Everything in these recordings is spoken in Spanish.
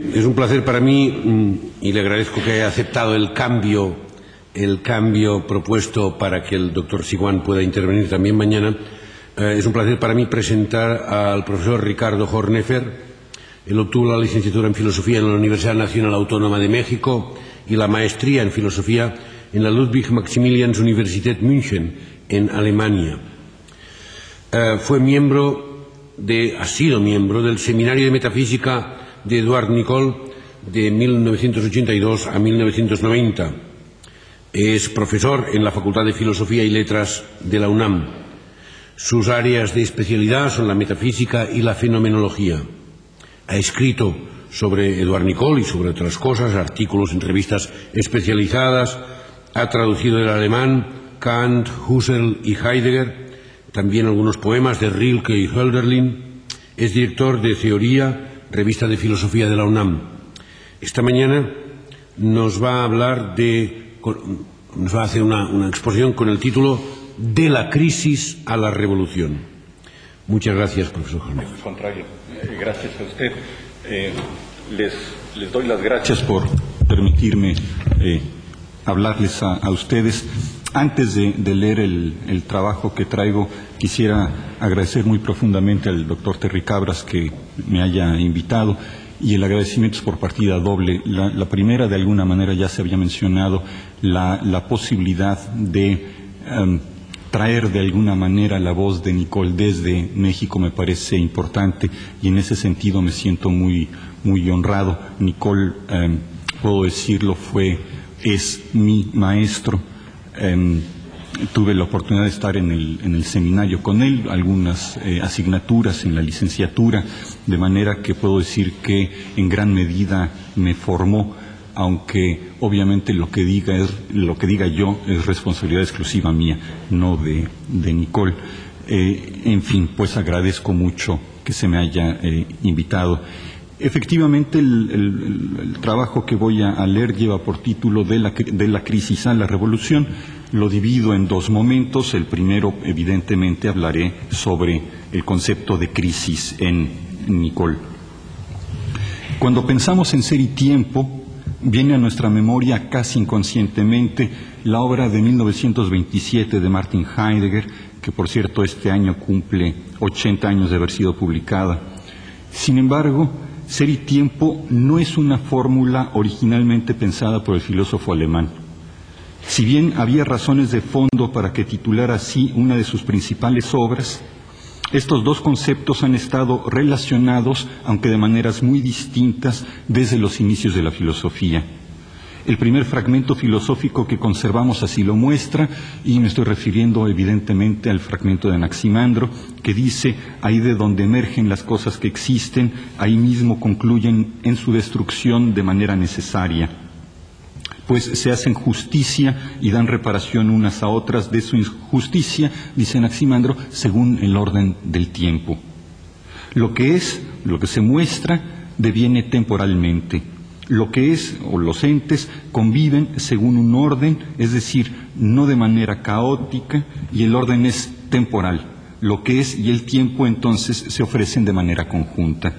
Es un placer para mí y le agradezco que haya aceptado el cambio propuesto para que el doctor Siguán pueda intervenir también mañana. Es un placer para mí presentar al profesor Ricardo Hornefer. Él obtuvo la licenciatura en Filosofía en la Universidad Nacional Autónoma de México y la maestría en Filosofía en la Ludwig-Maximilians-Universität München, en Alemania. Ha sido miembro del Seminario de Metafísica de Eduard Nicol de 1982 a 1990. Es profesor en la Facultad de Filosofía y Letras de la UNAM. Sus áreas de especialidad son la metafísica y la fenomenología. Ha escrito sobre Eduard Nicol y sobre otras cosas, artículos en revistas especializadas. Ha traducido del alemán Kant, Husserl y Heidegger, también algunos poemas de Rilke y Hölderlin. Es director de Teoría, revista de filosofía de la UNAM. Esta mañana nos va a hablar nos va a hacer una exposición con el título De la crisis a la revolución. Muchas gracias, profesor Hornefer. Al contrario, gracias a usted. Les doy las gracias por permitirme hablarles a ustedes. Antes de leer el trabajo que traigo, quisiera agradecer muy profundamente al doctor Terry Cabras que me haya invitado, y el agradecimiento es por partida doble. La primera, de alguna manera, ya se había mencionado, la posibilidad de traer de alguna manera la voz de Nicol desde México me parece importante, y en ese sentido me siento muy, muy honrado. Nicol, puedo decirlo, es mi maestro. Tuve la oportunidad de estar en el seminario con él, algunas asignaturas en la licenciatura, de manera que puedo decir que en gran medida me formó, aunque obviamente lo que diga yo es responsabilidad exclusiva mía, no de Nicol. En fin, pues agradezco mucho que se me haya invitado. Efectivamente, el trabajo que voy a leer lleva por título de la crisis a la revolución. Lo divido en dos momentos. El primero, evidentemente, hablaré sobre el concepto de crisis en Nicol. Cuando pensamos en ser y tiempo, viene a nuestra memoria casi inconscientemente la obra de 1927 de Martin Heidegger, que por cierto este año cumple 80 años de haber sido publicada. Sin embargo, ser y tiempo no es una fórmula originalmente pensada por el filósofo alemán. Si bien había razones de fondo para que titulara así una de sus principales obras, estos dos conceptos han estado relacionados, aunque de maneras muy distintas, desde los inicios de la filosofía. El primer fragmento filosófico que conservamos así lo muestra, y me estoy refiriendo evidentemente al fragmento de Anaximandro, que dice: ahí de donde emergen las cosas que existen, ahí mismo concluyen en su destrucción de manera necesaria. Pues se hacen justicia y dan reparación unas a otras de su injusticia, dice Anaximandro, según el orden del tiempo. Lo que se muestra, deviene temporalmente. Lo que es, o los entes, conviven según un orden, es decir, no de manera caótica, y el orden es temporal. Lo que es y el tiempo entonces se ofrecen de manera conjunta.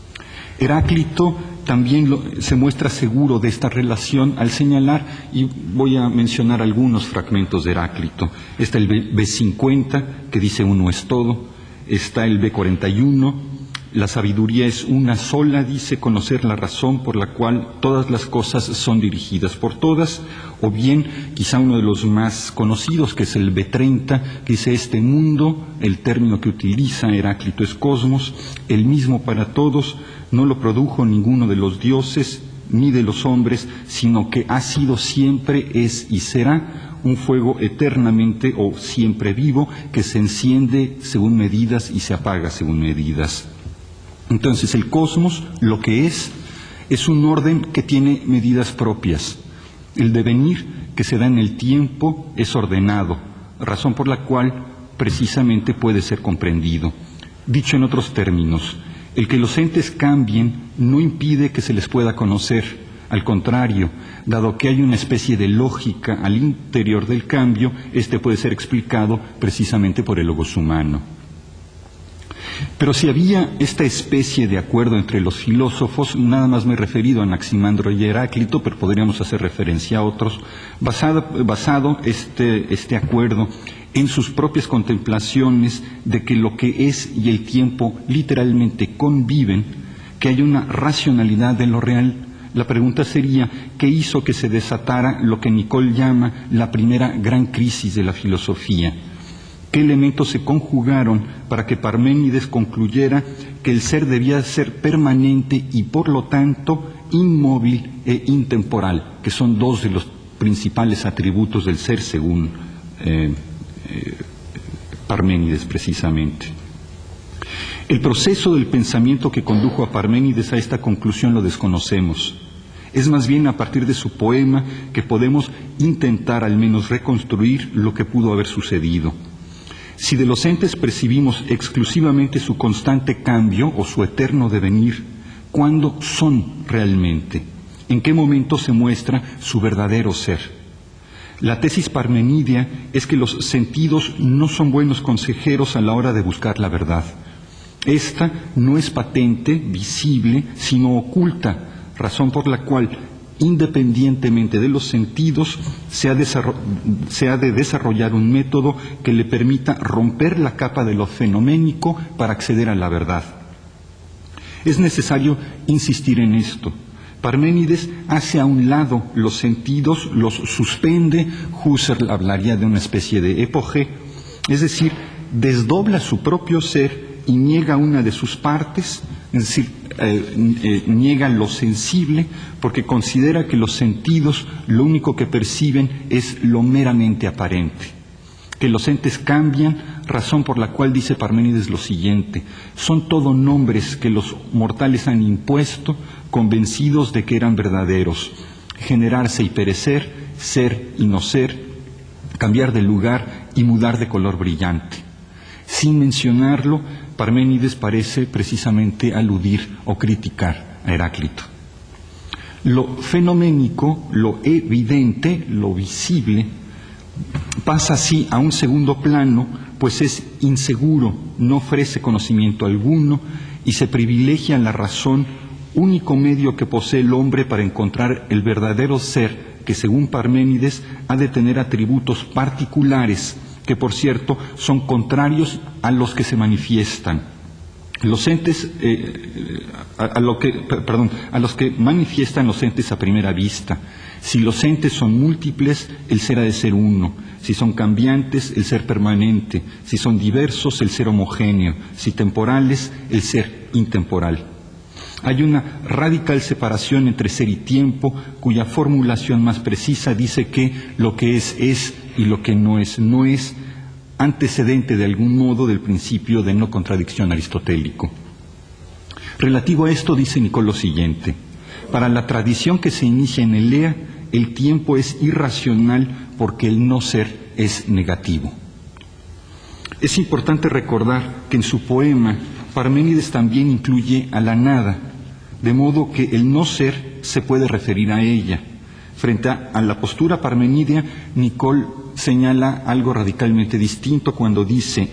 Heráclito también se muestra seguro de esta relación al señalar, y voy a mencionar algunos fragmentos de Heráclito. Está el B50, que dice uno es todo. Está el B41, la sabiduría es una sola, dice, conocer la razón por la cual todas las cosas son dirigidas por todas. O bien, quizá uno de los más conocidos, que es el B30, que dice este mundo, el término que utiliza Heráclito es cosmos, el mismo para todos, no lo produjo ninguno de los dioses ni de los hombres, sino que ha sido siempre, es y será un fuego eternamente o siempre vivo, que se enciende según medidas y se apaga según medidas. Entonces el cosmos, lo que es un orden que tiene medidas propias. El devenir que se da en el tiempo es ordenado, razón por la cual precisamente puede ser comprendido. Dicho en otros términos, el que los entes cambien no impide que se les pueda conocer. Al contrario, dado que hay una especie de lógica al interior del cambio, este puede ser explicado precisamente por el logos humano. Pero si había esta especie de acuerdo entre los filósofos, nada más me he referido a Anaximandro y Heráclito, pero podríamos hacer referencia a otros, basado este acuerdo en sus propias contemplaciones de que lo que es y el tiempo literalmente conviven, que hay una racionalidad de lo real. La pregunta sería, ¿qué hizo que se desatara lo que Nicole llama la primera gran crisis de la filosofía? ¿Qué elementos se conjugaron para que Parménides concluyera que el ser debía ser permanente y por lo tanto inmóvil e intemporal, que son dos de los principales atributos del ser según Parménides precisamente? El proceso del pensamiento que condujo a Parménides a esta conclusión lo desconocemos. Es más bien a partir de su poema que podemos intentar al menos reconstruir lo que pudo haber sucedido. Si de los entes percibimos exclusivamente su constante cambio o su eterno devenir, ¿cuándo son realmente? ¿En qué momento se muestra su verdadero ser? La tesis parmenidia es que los sentidos no son buenos consejeros a la hora de buscar la verdad. Esta no es patente, visible, sino oculta, razón por la cual, independientemente de los sentidos, se ha de desarrollar un método que le permita romper la capa de lo fenoménico para acceder a la verdad. Es necesario insistir en esto. Parménides hace a un lado los sentidos, los suspende. Husserl hablaría de una especie de epogé, es decir, desdobla su propio ser y niega una de sus partes, es decir, niega lo sensible, porque considera que los sentidos lo único que perciben es lo meramente aparente. Que los entes cambian, razón por la cual dice Parménides lo siguiente: son todo nombres que los mortales han impuesto, convencidos de que eran verdaderos. Generarse y perecer, ser y no ser, cambiar de lugar y mudar de color brillante. Sin mencionarlo, Parménides parece precisamente aludir o criticar a Heráclito. Lo fenoménico, lo evidente, lo visible, pasa así a un segundo plano, pues es inseguro, no ofrece conocimiento alguno y se privilegia la razón, único medio que posee el hombre para encontrar el verdadero ser, que según Parménides ha de tener atributos particulares, que por cierto son contrarios a los que se manifiestan. Los entes, a los que manifiestan los entes a primera vista. Si los entes son múltiples, el ser ha de ser uno. Si son cambiantes, el ser permanente. Si son diversos, el ser homogéneo. Si temporales, el ser intemporal. Hay una radical separación entre ser y tiempo, cuya formulación más precisa dice que lo que es y lo que no es, antecedente de algún modo del principio de no contradicción aristotélico. Relativo a esto dice Nicole lo siguiente: para la tradición que se inicia en Elea, el tiempo es irracional porque el no ser es negativo. Es importante recordar que en su poema Parménides también incluye a la nada, de modo que el no ser se puede referir a ella. Frente a la postura parmenidia, Nicole señala algo radicalmente distinto cuando dice: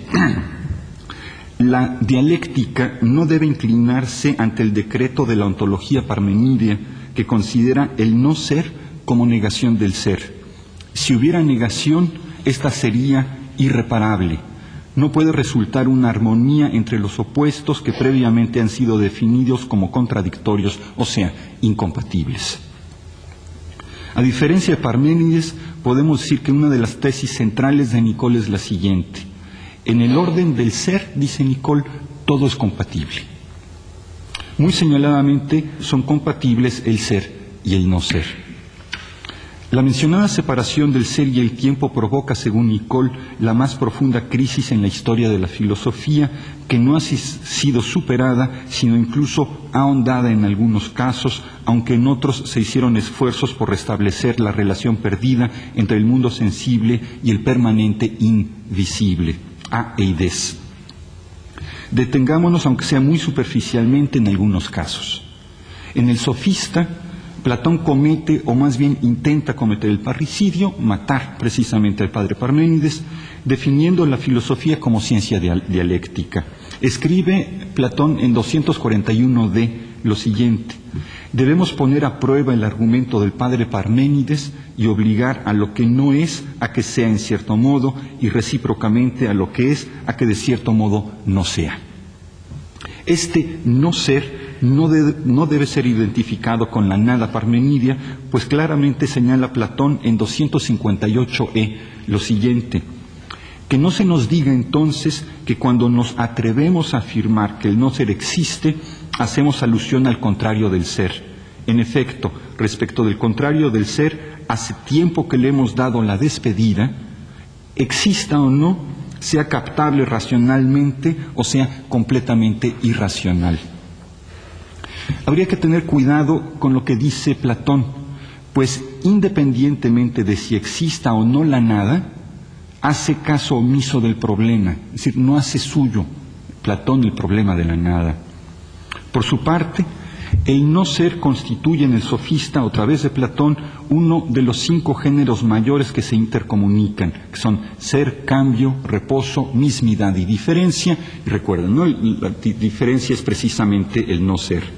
la dialéctica no debe inclinarse ante el decreto de la ontología parmenidia, que considera el no ser como negación del ser. Si hubiera negación, esta sería irreparable. No puede resultar una armonía entre los opuestos que previamente han sido definidos como contradictorios, o sea, incompatibles. A diferencia de Parménides, podemos decir que una de las tesis centrales de Nicole es la siguiente: en el orden del ser, dice Nicole, todo es compatible. Muy señaladamente son compatibles el ser y el no ser. La mencionada separación del ser y el tiempo provoca, según Nicole, la más profunda crisis en la historia de la filosofía, que no ha sido superada, sino incluso ahondada en algunos casos, aunque en otros se hicieron esfuerzos por restablecer la relación perdida entre el mundo sensible y el permanente invisible, a-eides. Detengámonos, aunque sea muy superficialmente, en algunos casos. En el sofista, Platón comete, o más bien intenta cometer el parricidio, matar precisamente al padre Parménides, definiendo la filosofía como ciencia dialéctica. Escribe Platón en 241d lo siguiente: debemos poner a prueba el argumento del padre Parménides y obligar a lo que no es a que sea en cierto modo, y recíprocamente a lo que es a que de cierto modo no sea. Este no ser no debe ser identificado con la nada parmenidia, pues claramente señala Platón en 258e lo siguiente: que no se nos diga entonces que cuando nos atrevemos a afirmar que el no ser existe, hacemos alusión al contrario del ser. En efecto, respecto del contrario del ser, hace tiempo que le hemos dado la despedida, exista o no, sea captable racionalmente o sea completamente irracional. Habría que tener cuidado con lo que dice Platón, pues independientemente de si exista o no la nada, hace caso omiso del problema, es decir, no hace suyo Platón el problema de la nada. Por su parte, el no ser constituye en el sofista, a través de Platón, uno de los 5 géneros mayores que se intercomunican, que son ser, cambio, reposo, mismidad y diferencia. Y recuerden, ¿no? La diferencia es precisamente el no ser.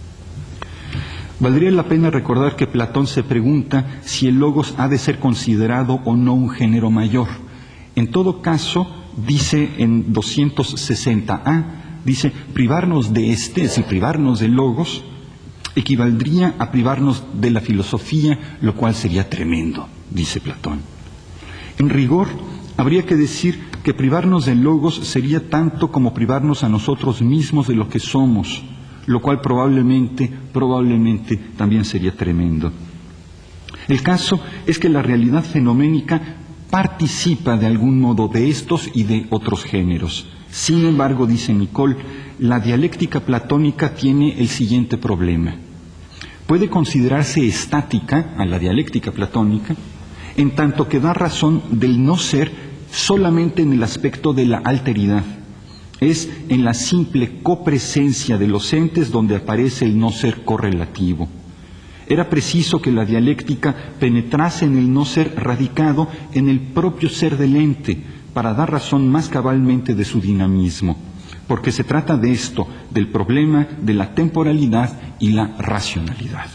Valdría la pena recordar que Platón se pregunta si el logos ha de ser considerado o no un género mayor. En todo caso, dice en 260a, dice, privarnos de es decir, privarnos del logos, equivaldría a privarnos de la filosofía, lo cual sería tremendo, dice Platón. En rigor, habría que decir que privarnos del logos sería tanto como privarnos a nosotros mismos de lo que somos, lo cual probablemente también sería tremendo. El caso es que la realidad fenoménica participa de algún modo de estos y de otros géneros. Sin embargo, dice Nicole, la dialéctica platónica tiene el siguiente problema. Puede considerarse estática a la dialéctica platónica, en tanto que da razón del no ser solamente en el aspecto de la alteridad. Es en la simple copresencia de los entes donde aparece el no ser correlativo. Era preciso que la dialéctica penetrase en el no ser radicado en el propio ser del ente, para dar razón más cabalmente de su dinamismo, porque se trata de esto, del problema de la temporalidad y la racionalidad.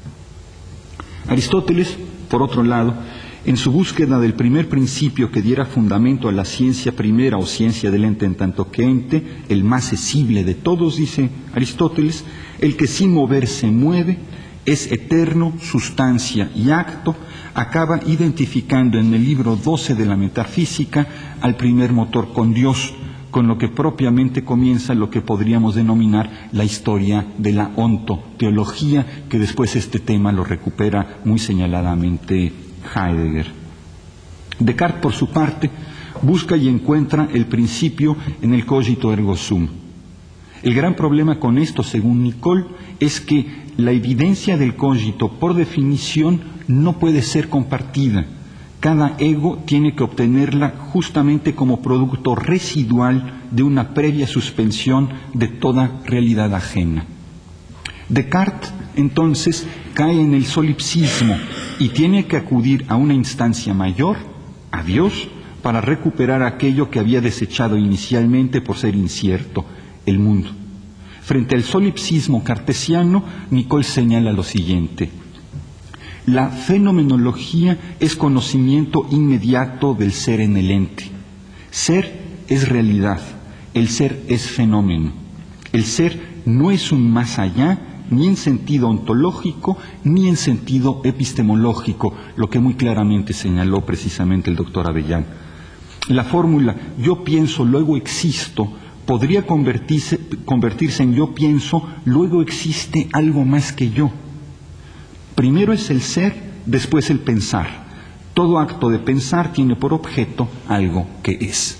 Aristóteles, por otro lado, en su búsqueda del primer principio que diera fundamento a la ciencia primera o ciencia del ente en tanto que ente, el más sensible de todos, dice Aristóteles, el que sin moverse mueve, es eterno, sustancia y acto, acaba identificando en el libro 12 de la Metafísica al primer motor con Dios, con lo que propiamente comienza lo que podríamos denominar la historia de la ontoteología, que después este tema lo recupera muy señaladamente Heidegger. Descartes, por su parte, busca y encuentra el principio en el cogito ergo sum. El gran problema con esto, según Nicole, es que la evidencia del cogito, por definición, no puede ser compartida. Cada ego tiene que obtenerla justamente como producto residual de una previa suspensión de toda realidad ajena. Descartes, entonces, cae en el solipsismo y tiene que acudir a una instancia mayor, a Dios, para recuperar aquello que había desechado inicialmente por ser incierto, el mundo. Frente al solipsismo cartesiano, Nicole señala lo siguiente: la fenomenología es conocimiento inmediato del ser en el ente. Ser es realidad, el ser es fenómeno. El ser no es un más allá, ni en sentido ontológico, ni en sentido epistemológico, lo que muy claramente señaló precisamente el doctor Avellán. La fórmula yo pienso, luego existo, podría convertirse en yo pienso, luego existe algo más que yo. Primero es el ser, después el pensar. Todo acto de pensar tiene por objeto algo que es.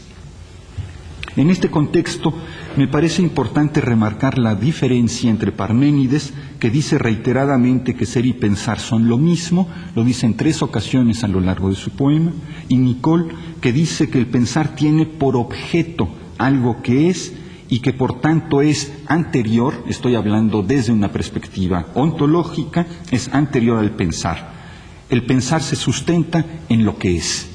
En este contexto, me parece importante remarcar la diferencia entre Parménides, que dice reiteradamente que ser y pensar son lo mismo, lo dice en 3 ocasiones a lo largo de su poema, y Nicole, que dice que el pensar tiene por objeto algo que es, y que por tanto es anterior, estoy hablando desde una perspectiva ontológica, es anterior al pensar. El pensar se sustenta en lo que es.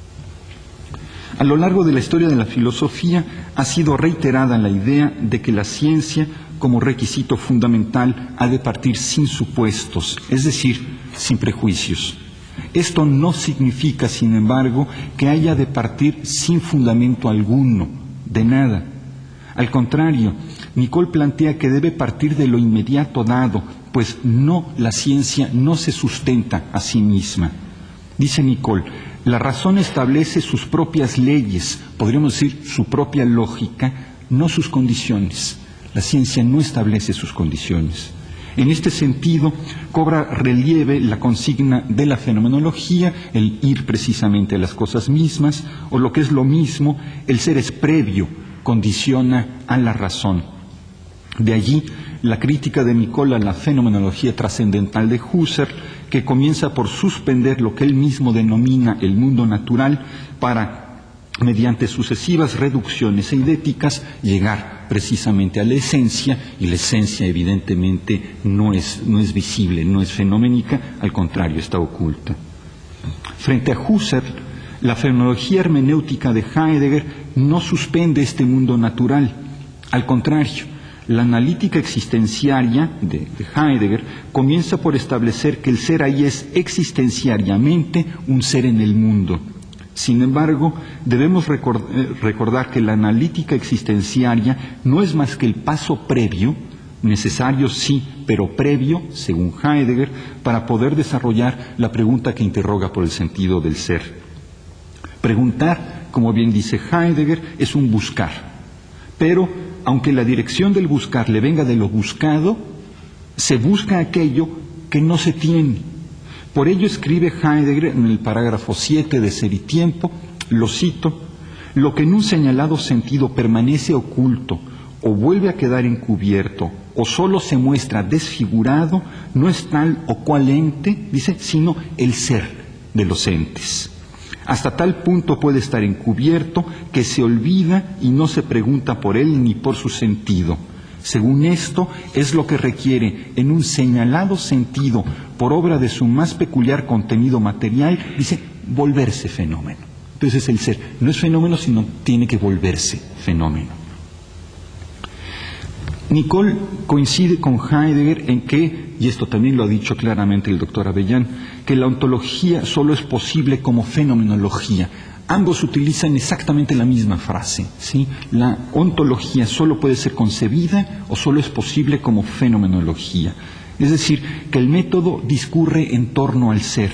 A lo largo de la historia de la filosofía ha sido reiterada la idea de que la ciencia, como requisito fundamental, ha de partir sin supuestos, es decir, sin prejuicios. Esto no significa, sin embargo, que haya de partir sin fundamento alguno, de nada. Al contrario, Nicole plantea que debe partir de lo inmediato dado, pues la ciencia no se sustenta a sí misma. Dice Nicole, la razón establece sus propias leyes, podríamos decir su propia lógica, no sus condiciones. La ciencia no establece sus condiciones. En este sentido, cobra relieve la consigna de la fenomenología, el ir precisamente a las cosas mismas, o lo que es lo mismo, el ser es previo, condiciona a la razón. De allí la crítica de Nicole a la fenomenología trascendental de Husserl, que comienza por suspender lo que él mismo denomina el mundo natural para, mediante sucesivas reducciones eidéticas, llegar precisamente a la esencia, y la esencia evidentemente no es visible, no es fenoménica, al contrario, está oculta. Frente a Husserl, la fenomenología hermenéutica de Heidegger no suspende este mundo natural, al contrario, la analítica existenciaria de Heidegger comienza por establecer que el ser ahí es existenciariamente un ser en el mundo. Sin embargo, debemos recordar que la analítica existenciaria no es más que el paso previo, necesario sí, pero previo, según Heidegger, para poder desarrollar la pregunta que interroga por el sentido del ser. Preguntar, como bien dice Heidegger, es un buscar, pero aunque la dirección del buscar le venga de lo buscado, se busca aquello que no se tiene. Por ello escribe Heidegger en el parágrafo 7 de Ser y Tiempo, lo cito, lo que en un señalado sentido permanece oculto o vuelve a quedar encubierto o solo se muestra desfigurado, no es tal o cual ente, dice, sino el ser de los entes. Hasta tal punto puede estar encubierto que se olvida y no se pregunta por él ni por su sentido. Según esto, es lo que requiere, en un señalado sentido, por obra de su más peculiar contenido material, dice, volverse fenómeno. Entonces el ser no es fenómeno, sino tiene que volverse fenómeno. Nicole coincide con Heidegger en que, y esto también lo ha dicho claramente el doctor Avellán, que la ontología solo es posible como fenomenología. Ambos utilizan exactamente la misma frase, ¿sí? La ontología solo puede ser concebida o solo es posible como fenomenología. Es decir, que el método discurre en torno al ser.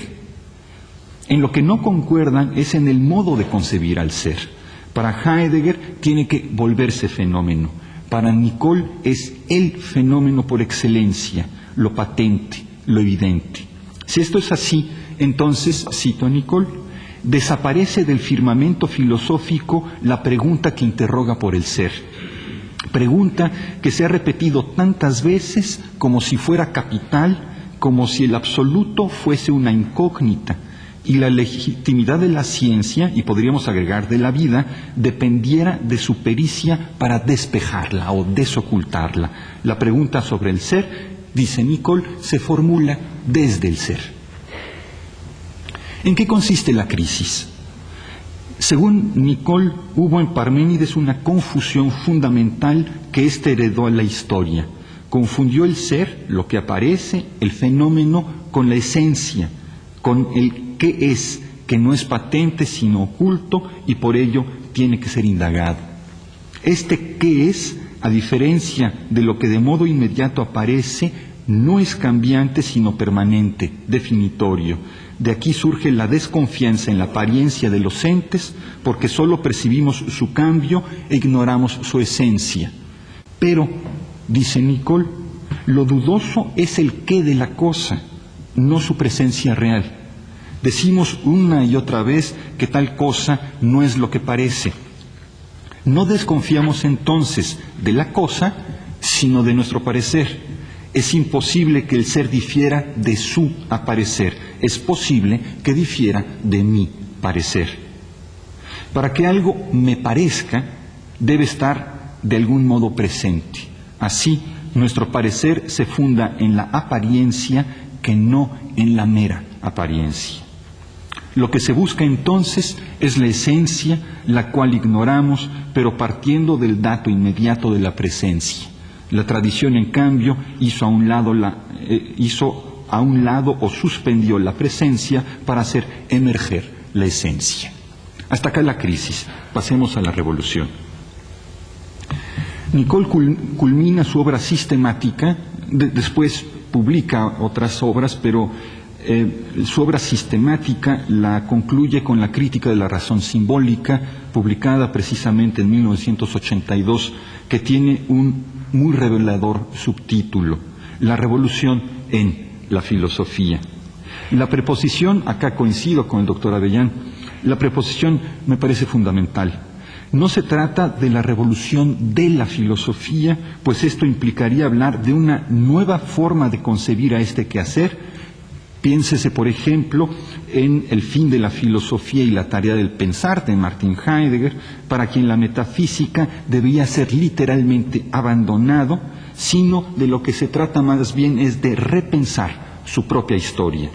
En lo que no concuerdan es en el modo de concebir al ser. Para Heidegger tiene que volverse fenómeno. Para Nicole es el fenómeno por excelencia, lo patente, lo evidente. Si esto es así, entonces, cito a Nicole, desaparece del firmamento filosófico la pregunta que interroga por el ser. Pregunta que se ha repetido tantas veces como si fuera capital, como si el absoluto fuese una incógnita, y la legitimidad de la ciencia, y podríamos agregar de la vida, dependiera de su pericia para despejarla o desocultarla. La pregunta sobre el ser, dice Nicole, se formula desde el ser. ¿En qué consiste la crisis? Según Nicole, hubo en Parménides una confusión fundamental que éste heredó a la historia. Confundió el ser, lo que aparece, el fenómeno, con la esencia, con el qué es, que no es patente sino oculto y por ello tiene que ser indagado. Este qué es, a diferencia de lo que de modo inmediato aparece, no es cambiante sino permanente, definitorio. De aquí surge la desconfianza en la apariencia de los entes, porque solo percibimos su cambio e ignoramos su esencia. Pero, dice Nicole, lo dudoso es el qué de la cosa, no su presencia real. Decimos una y otra vez que tal cosa no es lo que parece. No desconfiamos entonces de la cosa, sino de nuestro parecer. Es imposible que el ser difiera de su aparecer. Es posible que difiera de mi parecer. Para que algo me parezca, debe estar de algún modo presente. Así, nuestro parecer se funda en la apariencia que no en la mera apariencia. Lo que se busca entonces es la esencia, la cual ignoramos, pero partiendo del dato inmediato de la presencia. La tradición, en cambio, hizo a un lado o suspendió la presencia para hacer emerger la esencia. Hasta acá la crisis. Pasemos a la revolución. Nicole culmina su obra sistemática, después publica otras obras, pero su obra sistemática la concluye con la Crítica de la razón simbólica, publicada precisamente en 1982, que tiene un muy revelador subtítulo: La revolución en la filosofía. La preposición, acá coincido con el doctor Avellán, la preposición me parece fundamental. No se trata de la revolución de la filosofía, pues esto implicaría hablar de una nueva forma de concebir a este quehacer. Piénsese, por ejemplo, en El fin de la filosofía y la tarea del pensar de Martin Heidegger, para quien la metafísica debía ser literalmente abandonado, sino de lo que se trata más bien es de repensar su propia historia.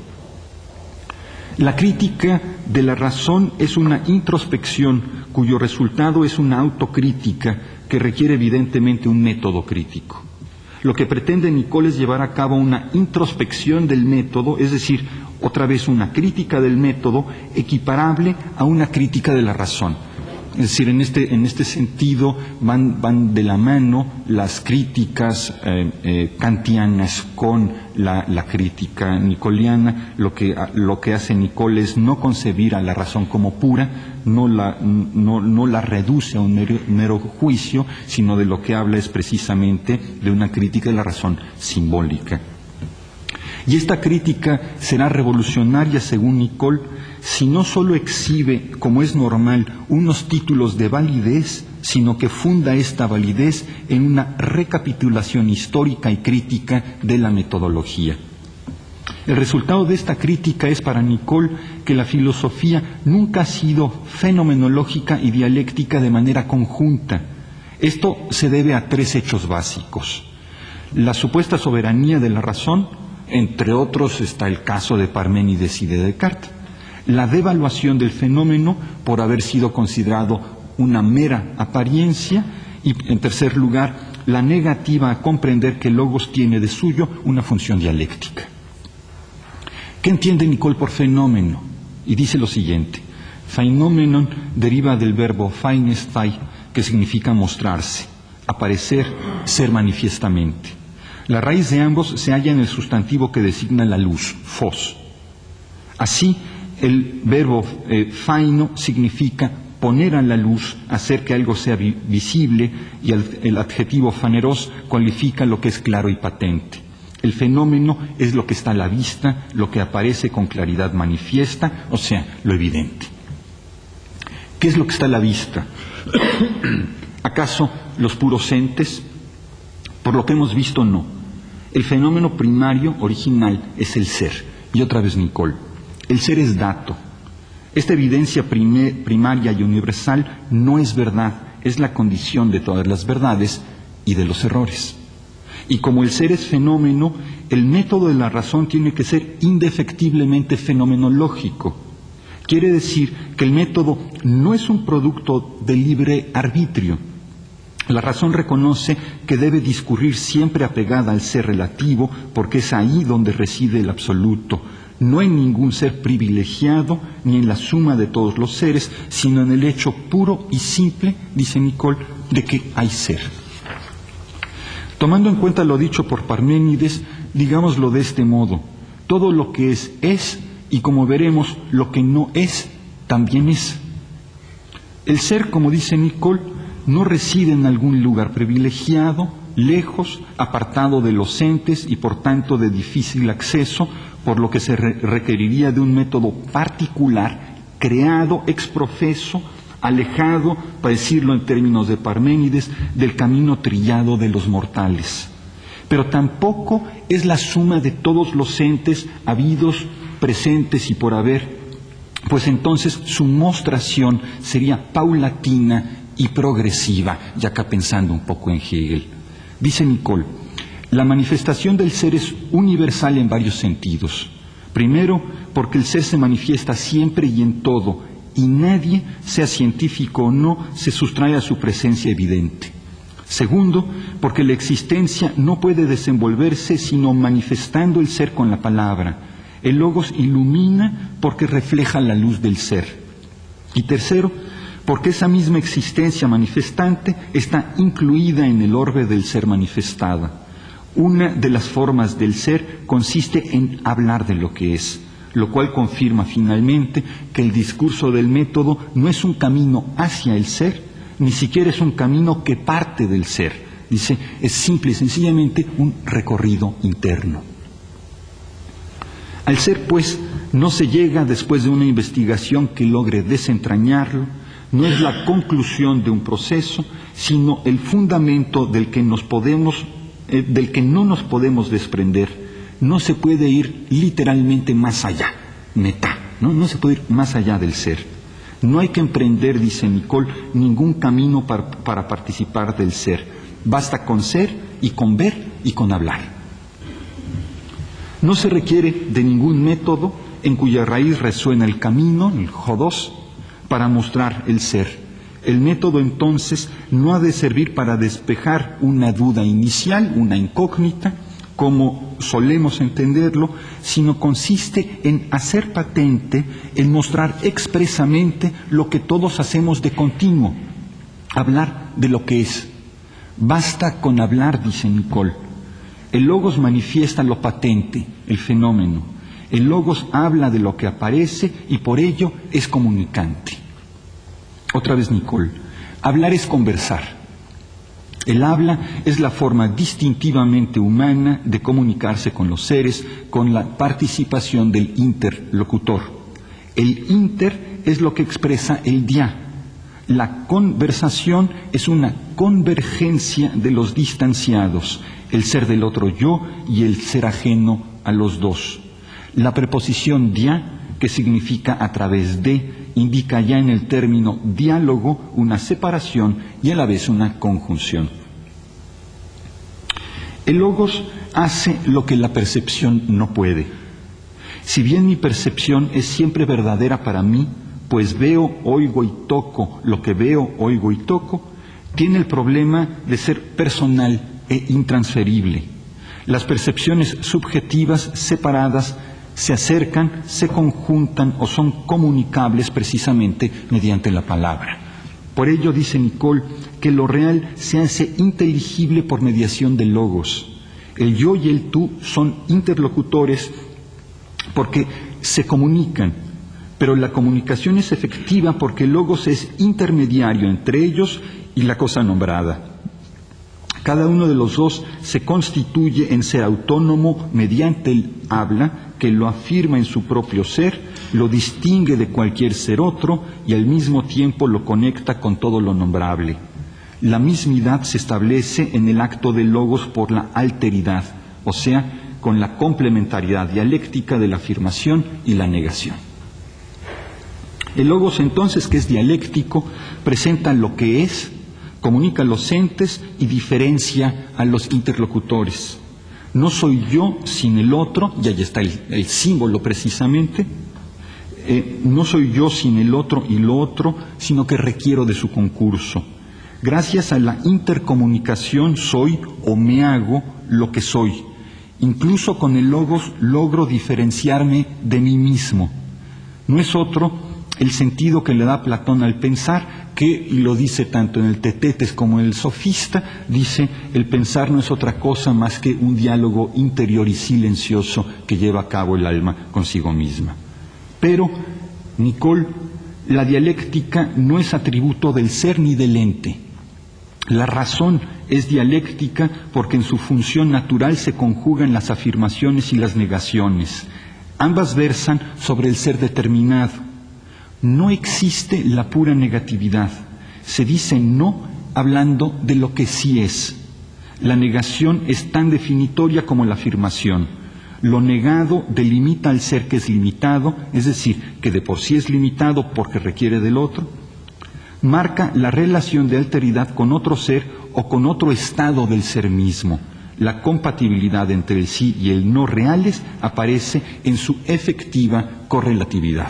La crítica de la razón es una introspección cuyo resultado es una autocrítica que requiere evidentemente un método crítico. Lo que pretende Nicole es llevar a cabo una introspección del método, es decir, otra vez una crítica del método equiparable a una crítica de la razón. Es decir, en este sentido van de la mano las críticas kantianas con la crítica nicoliana. Lo que hace Nicole es no concebir a la razón como pura, no la reduce a un mero juicio, sino de lo que habla es precisamente de una crítica de la razón simbólica. Y esta crítica será revolucionaria, según Nicole, si no solo exhibe, como es normal, unos títulos de validez, sino que funda esta validez en una recapitulación histórica y crítica de la metodología. El resultado de esta crítica es para Nicole que la filosofía nunca ha sido fenomenológica y dialéctica de manera conjunta. Esto se debe a tres hechos básicos: la supuesta soberanía de la razón, entre otros está el caso de Parménides y de Descartes; la devaluación del fenómeno por haber sido considerado una mera apariencia; y, en tercer lugar, la negativa a comprender que el logos tiene de suyo una función dialéctica. ¿Qué entiende Nicole por fenómeno? Y dice lo siguiente: Phänomenon deriva del verbo phainestai, que significa mostrarse, aparecer, ser manifiestamente. La raíz de ambos se halla en el sustantivo que designa la luz, phos. Así, el verbo phaino significa poner a la luz, hacer que algo sea visible, y el adjetivo phaneros cualifica lo que es claro y patente. El fenómeno es lo que está a la vista, lo que aparece con claridad manifiesta, o sea, lo evidente. ¿Qué es lo que está a la vista? ¿Acaso los puros entes? Por lo que hemos visto, no. El fenómeno primario, original, es el ser. Y otra vez Nicole: el ser es dato. Esta evidencia primaria y universal no es verdad, es la condición de todas las verdades y de los errores. Y como el ser es fenómeno, el método de la razón tiene que ser indefectiblemente fenomenológico. Quiere decir que el método no es un producto de libre arbitrio. La razón reconoce que debe discurrir siempre apegada al ser relativo, porque es ahí donde reside el absoluto, no en ningún ser privilegiado, ni en la suma de todos los seres, sino en el hecho puro y simple, dice Nicole, de que hay ser. Tomando en cuenta lo dicho por Parménides, digámoslo de este modo: todo lo que es, y como veremos, lo que no es, también es. El ser, como dice Nicole, no reside en algún lugar privilegiado, lejos, apartado de los entes y por tanto de difícil acceso, por lo que se requeriría de un método particular, creado ex professo, alejado, para decirlo en términos de Parménides, del camino trillado de los mortales. Pero tampoco es la suma de todos los entes habidos, presentes y por haber, pues entonces su mostración sería paulatina y progresiva, ya acá pensando un poco en Hegel. Dice Nicole, la manifestación del ser es universal en varios sentidos. Primero, porque el ser se manifiesta siempre y en todo, y nadie, sea científico o no, se sustrae a su presencia evidente. Segundo, porque la existencia no puede desenvolverse sino manifestando el ser con la palabra. El logos ilumina porque refleja la luz del ser. Y tercero, porque esa misma existencia manifestante está incluida en el orbe del ser manifestada. Una de las formas del ser consiste en hablar de lo que es, lo cual confirma finalmente que el discurso del método no es un camino hacia el ser, ni siquiera es un camino que parte del ser. Dice, es simple y sencillamente un recorrido interno. Al ser, pues, no se llega después de una investigación que logre desentrañarlo, no es la conclusión de un proceso, sino el fundamento del que no nos podemos desprender. No se puede ir literalmente más allá, meta, no se puede ir más allá del ser. No hay que emprender, dice Nicole, ningún camino para participar del ser. Basta con ser y con ver y con hablar. No se requiere de ningún método en cuya raíz resuena el camino, el jodos, para mostrar el ser. El método entonces no ha de servir para despejar una duda inicial, una incógnita, como solemos entenderlo, sino consiste en hacer patente, en mostrar expresamente lo que todos hacemos de continuo, hablar de lo que es. Basta con hablar, dice Nicole. El logos manifiesta lo patente, el fenómeno. El logos habla de lo que aparece y por ello es comunicante. Otra vez Nicole, hablar es conversar. El habla es la forma distintivamente humana de comunicarse con los seres, con la participación del interlocutor. El inter es lo que expresa el dia. La conversación es una convergencia de los distanciados, el ser del otro yo y el ser ajeno a los dos. La preposición dia, que significa a través de, indica ya en el término diálogo una separación y a la vez una conjunción. El logos hace lo que la percepción no puede. Si bien mi percepción es siempre verdadera para mí, pues veo, oigo y toco lo que veo, oigo y toco, tiene el problema de ser personal e intransferible. Las percepciones subjetivas separadas se acercan, se conjuntan o son comunicables precisamente mediante la palabra. Por ello dice Nicole que lo real se hace inteligible por mediación del logos. El yo y el tú son interlocutores porque se comunican, pero la comunicación es efectiva porque el logos es intermediario entre ellos y la cosa nombrada. Cada uno de los dos se constituye en ser autónomo mediante el habla, que lo afirma en su propio ser, lo distingue de cualquier ser otro y al mismo tiempo lo conecta con todo lo nombrable. La mismidad se establece en el acto del logos por la alteridad, o sea, con la complementariedad dialéctica de la afirmación y la negación. El logos entonces, que es dialéctico, presenta lo que es, comunica a los entes y diferencia a los interlocutores. No soy yo sin el otro, y ahí está el símbolo precisamente, no soy yo sin el otro y lo otro, sino que requiero de su concurso. Gracias a la intercomunicación soy o me hago lo que soy. Incluso con el logos logro diferenciarme de mí mismo. No es otro el sentido que le da Platón al pensar, que, y lo dice tanto en el Tetetes como en el Sofista, dice, el pensar no es otra cosa más que un diálogo interior y silencioso que lleva a cabo el alma consigo misma. Pero, Nicole, la dialéctica no es atributo del ser ni del ente. La razón es dialéctica porque en su función natural se conjugan las afirmaciones y las negaciones. Ambas versan sobre el ser determinado. No existe la pura negatividad. Se dice no hablando de lo que sí es. La negación es tan definitoria como la afirmación. Lo negado delimita al ser que es limitado, es decir, que de por sí es limitado porque requiere del otro. marca la relación de alteridad con otro ser o con otro estado del ser mismo. La compatibilidad entre el sí y el no reales aparece en su efectiva correlatividad.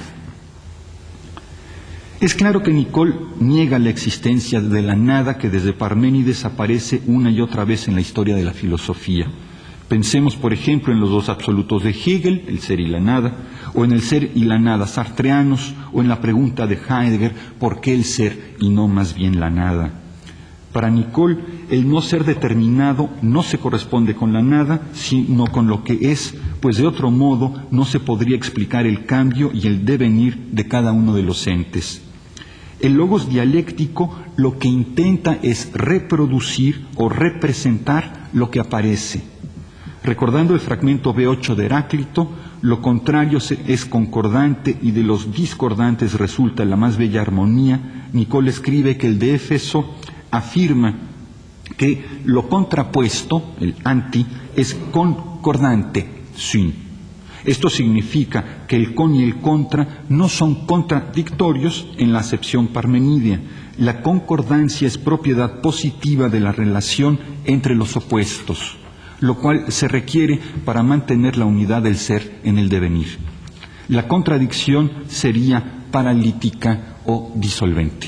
Es claro que Nicole niega la existencia de la nada que desde Parménides aparece una y otra vez en la historia de la filosofía. Pensemos, por ejemplo, en los dos absolutos de Hegel, el ser y la nada, o en el ser y la nada sartreanos, o en la pregunta de Heidegger, ¿por qué el ser y no más bien la nada? Para Nicole, el no ser determinado no se corresponde con la nada, sino con lo que es, pues de otro modo no se podría explicar el cambio y el devenir de cada uno de los entes. El logos dialéctico lo que intenta es reproducir o representar lo que aparece. Recordando el fragmento B8 de Heráclito, lo contrario es concordante y de los discordantes resulta la más bella armonía. Nicole escribe que el de Éfeso afirma que lo contrapuesto, el anti, es concordante, syn. Esto significa que el con y el contra no son contradictorios en la acepción parmenidia. La concordancia es propiedad positiva de la relación entre los opuestos, lo cual se requiere para mantener la unidad del ser en el devenir. La contradicción sería paralítica o disolvente.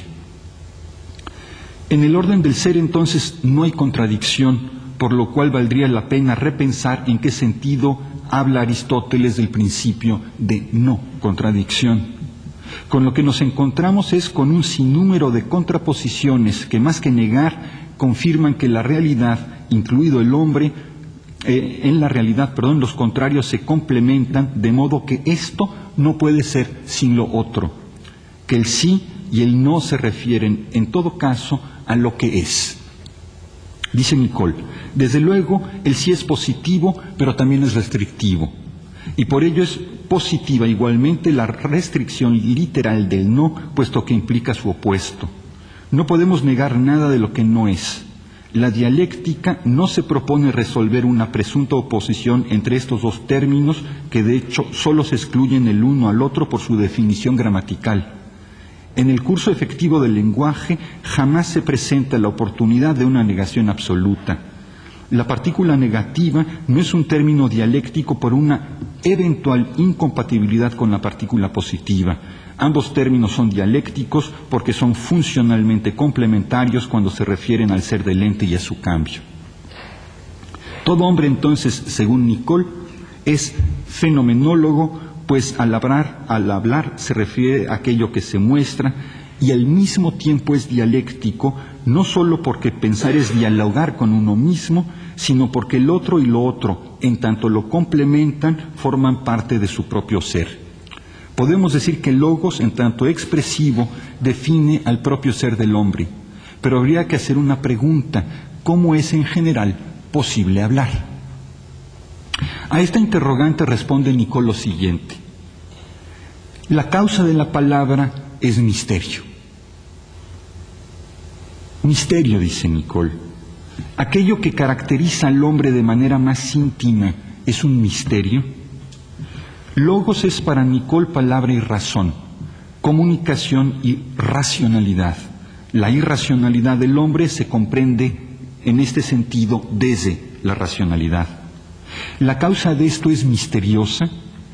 En el orden del ser, entonces, no hay contradicción, por lo cual valdría la pena repensar en qué sentido habla Aristóteles del principio de no contradicción. Con lo que nos encontramos es con un sinnúmero de contraposiciones que, más que negar, confirman que la realidad, incluido el hombre, en la realidad, los contrarios se complementan, de modo que esto no puede ser sin lo otro, que el sí y el no se refieren, en todo caso, a lo que es. Dice Nicole, desde luego, el sí es positivo, pero también es restrictivo, y por ello es positiva igualmente la restricción literal del no, puesto que implica su opuesto. No podemos negar nada de lo que no es. La dialéctica no se propone resolver una presunta oposición entre estos dos términos que de hecho solo se excluyen el uno al otro por su definición gramatical. En el curso efectivo del lenguaje jamás se presenta la oportunidad de una negación absoluta. La partícula negativa no es un término dialéctico por una eventual incompatibilidad con la partícula positiva. Ambos términos son dialécticos porque son funcionalmente complementarios cuando se refieren al ser del ente y a su cambio. Todo hombre, entonces, según Nicole, es fenomenólogo, pues al hablar se refiere a aquello que se muestra y al mismo tiempo es dialéctico, no solo porque pensar es dialogar con uno mismo, sino porque el otro y lo otro, en tanto lo complementan, forman parte de su propio ser. Podemos decir que el logos, en tanto expresivo, define al propio ser del hombre, pero habría que hacer una pregunta: ¿cómo es en general posible hablar? A esta interrogante responde Nicole lo siguiente: la causa de la palabra es misterio. Misterio, dice Nicole. Aquello que caracteriza al hombre de manera más íntima es un misterio. Logos es para Nicole palabra y razón, comunicación y racionalidad. La irracionalidad del hombre se comprende en este sentido desde la racionalidad. La causa de esto es misteriosa.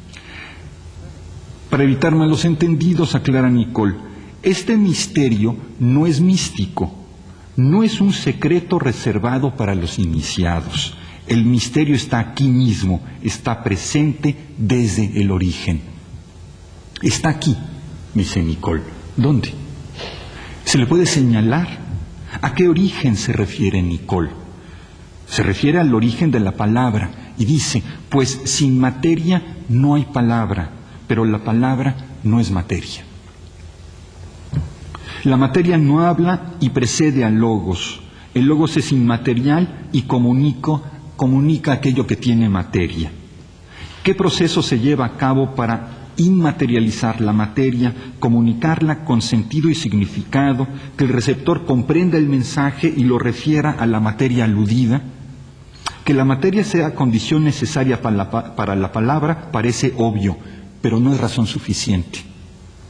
Para evitar malos entendidos, aclara Nicole, este misterio no es místico, no es un secreto reservado para los iniciados. El misterio está aquí mismo, está presente desde el origen. Está aquí, dice Nicole. ¿Dónde? ¿Se le puede señalar? ¿A qué origen se refiere Nicole? Se refiere al origen de la palabra y dice, pues sin materia no hay palabra, pero la palabra no es materia. La materia no habla y precede al logos. El logos es inmaterial y comunica aquello que tiene materia. ¿Qué proceso se lleva a cabo para inmaterializar la materia, comunicarla con sentido y significado, que el receptor comprenda el mensaje y lo refiera a la materia aludida? Que la materia sea condición necesaria para la palabra parece obvio, pero no es razón suficiente.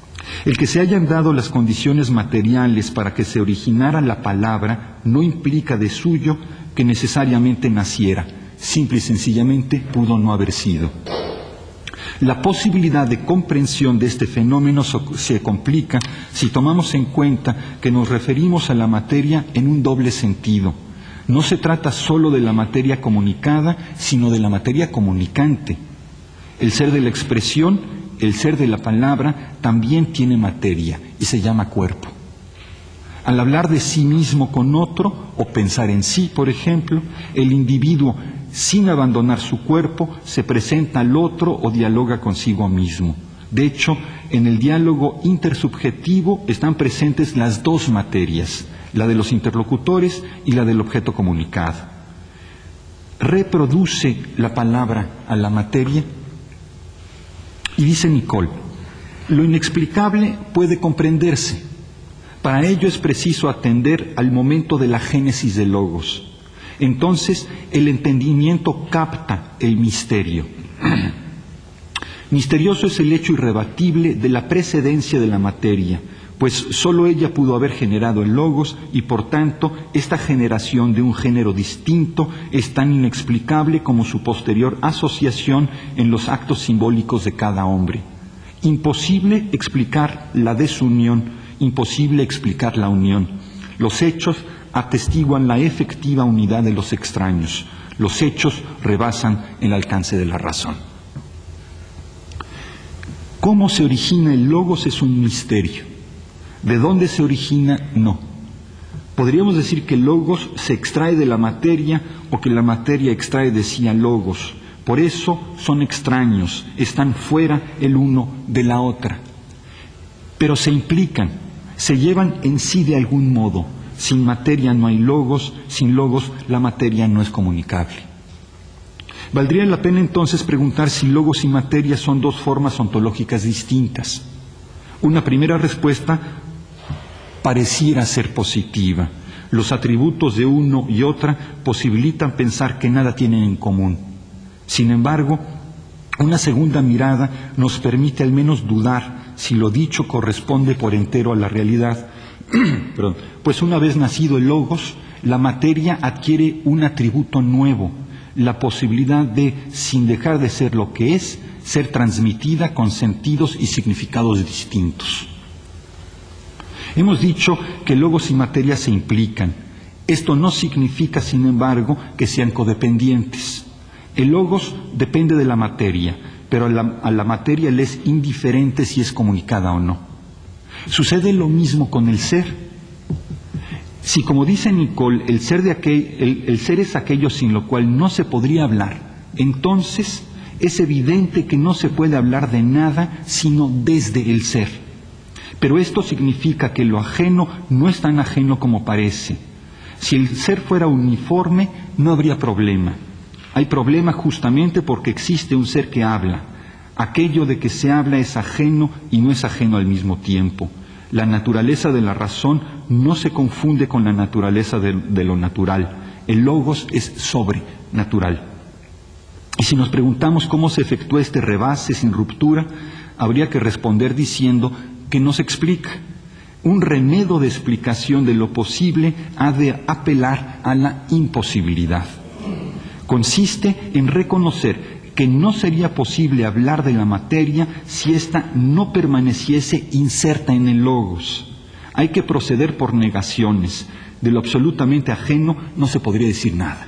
El que se hayan dado las condiciones materiales para que se originara la palabra no implica de suyo que necesariamente naciera. Simple y sencillamente pudo no haber sido. La posibilidad de comprensión de este fenómeno se complica si tomamos en cuenta que nos referimos a la materia en un doble sentido. No se trata solo de la materia comunicada, sino de la materia comunicante. El ser de la expresión, el ser de la palabra, también tiene materia y se llama cuerpo. Al hablar de sí mismo con otro o pensar en sí, por ejemplo, el individuo, sin abandonar su cuerpo, se presenta al otro o dialoga consigo mismo. De hecho, en el diálogo intersubjetivo están presentes las dos materias, la de los interlocutores y la del objeto comunicado. ¿Reproduce la palabra a la materia? Y dice Nicole, lo inexplicable puede comprenderse. Para ello es preciso atender al momento de la génesis del logos. Entonces, el entendimiento capta el misterio. Misterioso es el hecho irrebatible de la precedencia de la materia, pues sólo ella pudo haber generado el logos y, por tanto, esta generación de un género distinto es tan inexplicable como su posterior asociación en los actos simbólicos de cada hombre. Imposible explicar la desunión, imposible explicar la unión. Los hechos atestiguan la efectiva unidad de los extraños. Los hechos rebasan el alcance de la razón. ¿Cómo se origina el logos? Es un misterio. ¿De dónde se origina? No. Podríamos decir que el logos se extrae de la materia o que la materia extrae de sí al logos. Por eso son extraños, están fuera el uno de la otra. Pero se implican, se llevan en sí de algún modo. Sin materia no hay logos, sin logos la materia no es comunicable. Valdría la pena entonces preguntar si logos y materia son dos formas ontológicas distintas. Una primera respuesta pareciera ser positiva. Los atributos de uno y otra posibilitan pensar que nada tienen en común. Sin embargo, una segunda mirada nos permite al menos dudar si lo dicho corresponde por entero a la realidad. Pues una vez nacido el logos, la materia adquiere un atributo nuevo, la posibilidad de, sin dejar de ser lo que es, ser transmitida con sentidos y significados distintos. Hemos dicho que logos y materia se implican. Esto no significa, sin embargo, que sean codependientes. El logos depende de la materia, pero a la materia le es indiferente si es comunicada o no. Sucede lo mismo con el ser. Si, como dice Nicole, el ser es aquello sin lo cual no se podría hablar, entonces es evidente que no se puede hablar de nada sino desde el ser. Pero esto significa que lo ajeno no es tan ajeno como parece. Si el ser fuera uniforme, no habría problema. Hay problema justamente porque existe un ser que habla. Aquello de que se habla es ajeno y no es ajeno al mismo tiempo. La naturaleza de la razón no se confunde con la naturaleza de lo natural. El logos es sobrenatural. Y si nos preguntamos cómo se efectúa este rebase sin ruptura, habría que responder diciendo que no se explica. Un remedio de explicación de lo posible ha de apelar a la imposibilidad. Consiste en reconocer que no sería posible hablar de la materia si ésta no permaneciese inserta en el logos. Hay que proceder por negaciones. De lo absolutamente ajeno no se podría decir nada.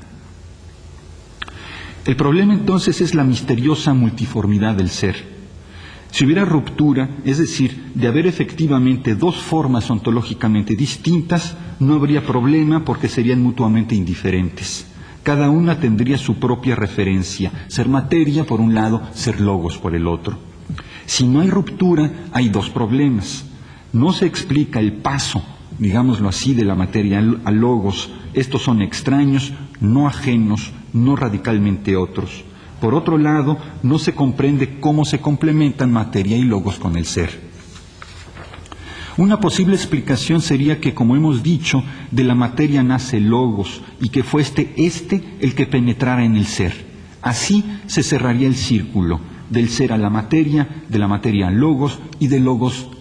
El problema entonces es la misteriosa multiformidad del ser. Si hubiera ruptura, es decir, de haber efectivamente dos formas ontológicamente distintas, no habría problema porque serían mutuamente indiferentes. Cada una tendría su propia referencia, ser materia por un lado, ser logos por el otro. Si no hay ruptura, hay dos problemas. No se explica el paso, digámoslo así, de la materia al logos. Estos son extraños, no ajenos, no radicalmente otros. Por otro lado, no se comprende cómo se complementan materia y logos con el ser. Una posible explicación sería que, como hemos dicho, de la materia nace el logos y que fue este el que penetrara en el ser. Así se cerraría el círculo, del ser a la materia, de la materia al logos y del logos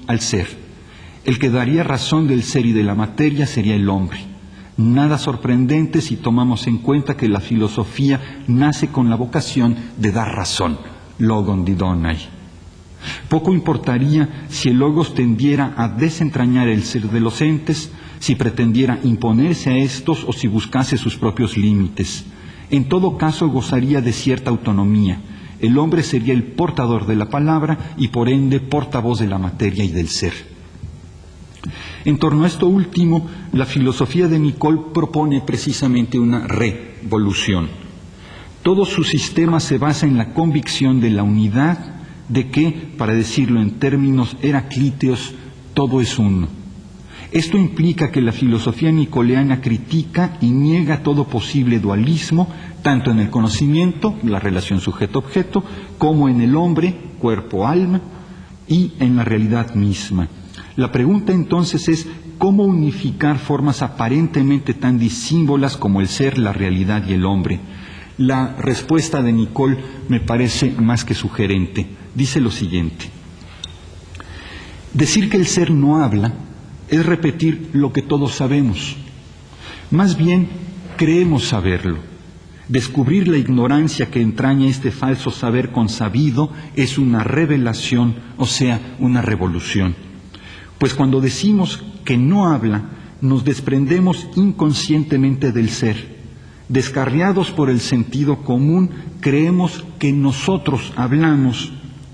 al ser. El que daría razón del ser y de la materia sería el hombre. Nada sorprendente si tomamos en cuenta que la filosofía nace con la vocación de dar razón, logon didonai. Poco importaría si el logos tendiera a desentrañar el ser de los entes, si pretendiera imponerse a estos o si buscase sus propios límites. En todo caso gozaría de cierta autonomía. El hombre sería el portador de la palabra y por ende portavoz de la materia y del ser. En torno a esto último, la filosofía de Nicole propone precisamente una revolución. Todo su sistema se basa en la convicción de la unidad, de que, para decirlo en términos heraclíteos, todo es uno. Esto implica que la filosofía nicoleana critica y niega todo posible dualismo, tanto en el conocimiento, la relación sujeto-objeto, como en el hombre, cuerpo-alma, y en la realidad misma. La pregunta entonces es, ¿cómo unificar formas aparentemente tan disímbolas como el ser, la realidad y el hombre? La respuesta de Nicole me parece más que sugerente. Dice lo siguiente: decir que el ser no habla es repetir lo que todos sabemos. Más bien, creemos saberlo. Descubrir la ignorancia que entraña este falso saber consabido es una revelación, o sea, una revolución. Pues cuando decimos que no habla, nos desprendemos inconscientemente del ser. Descarriados por el sentido común, creemos que nosotros hablamos,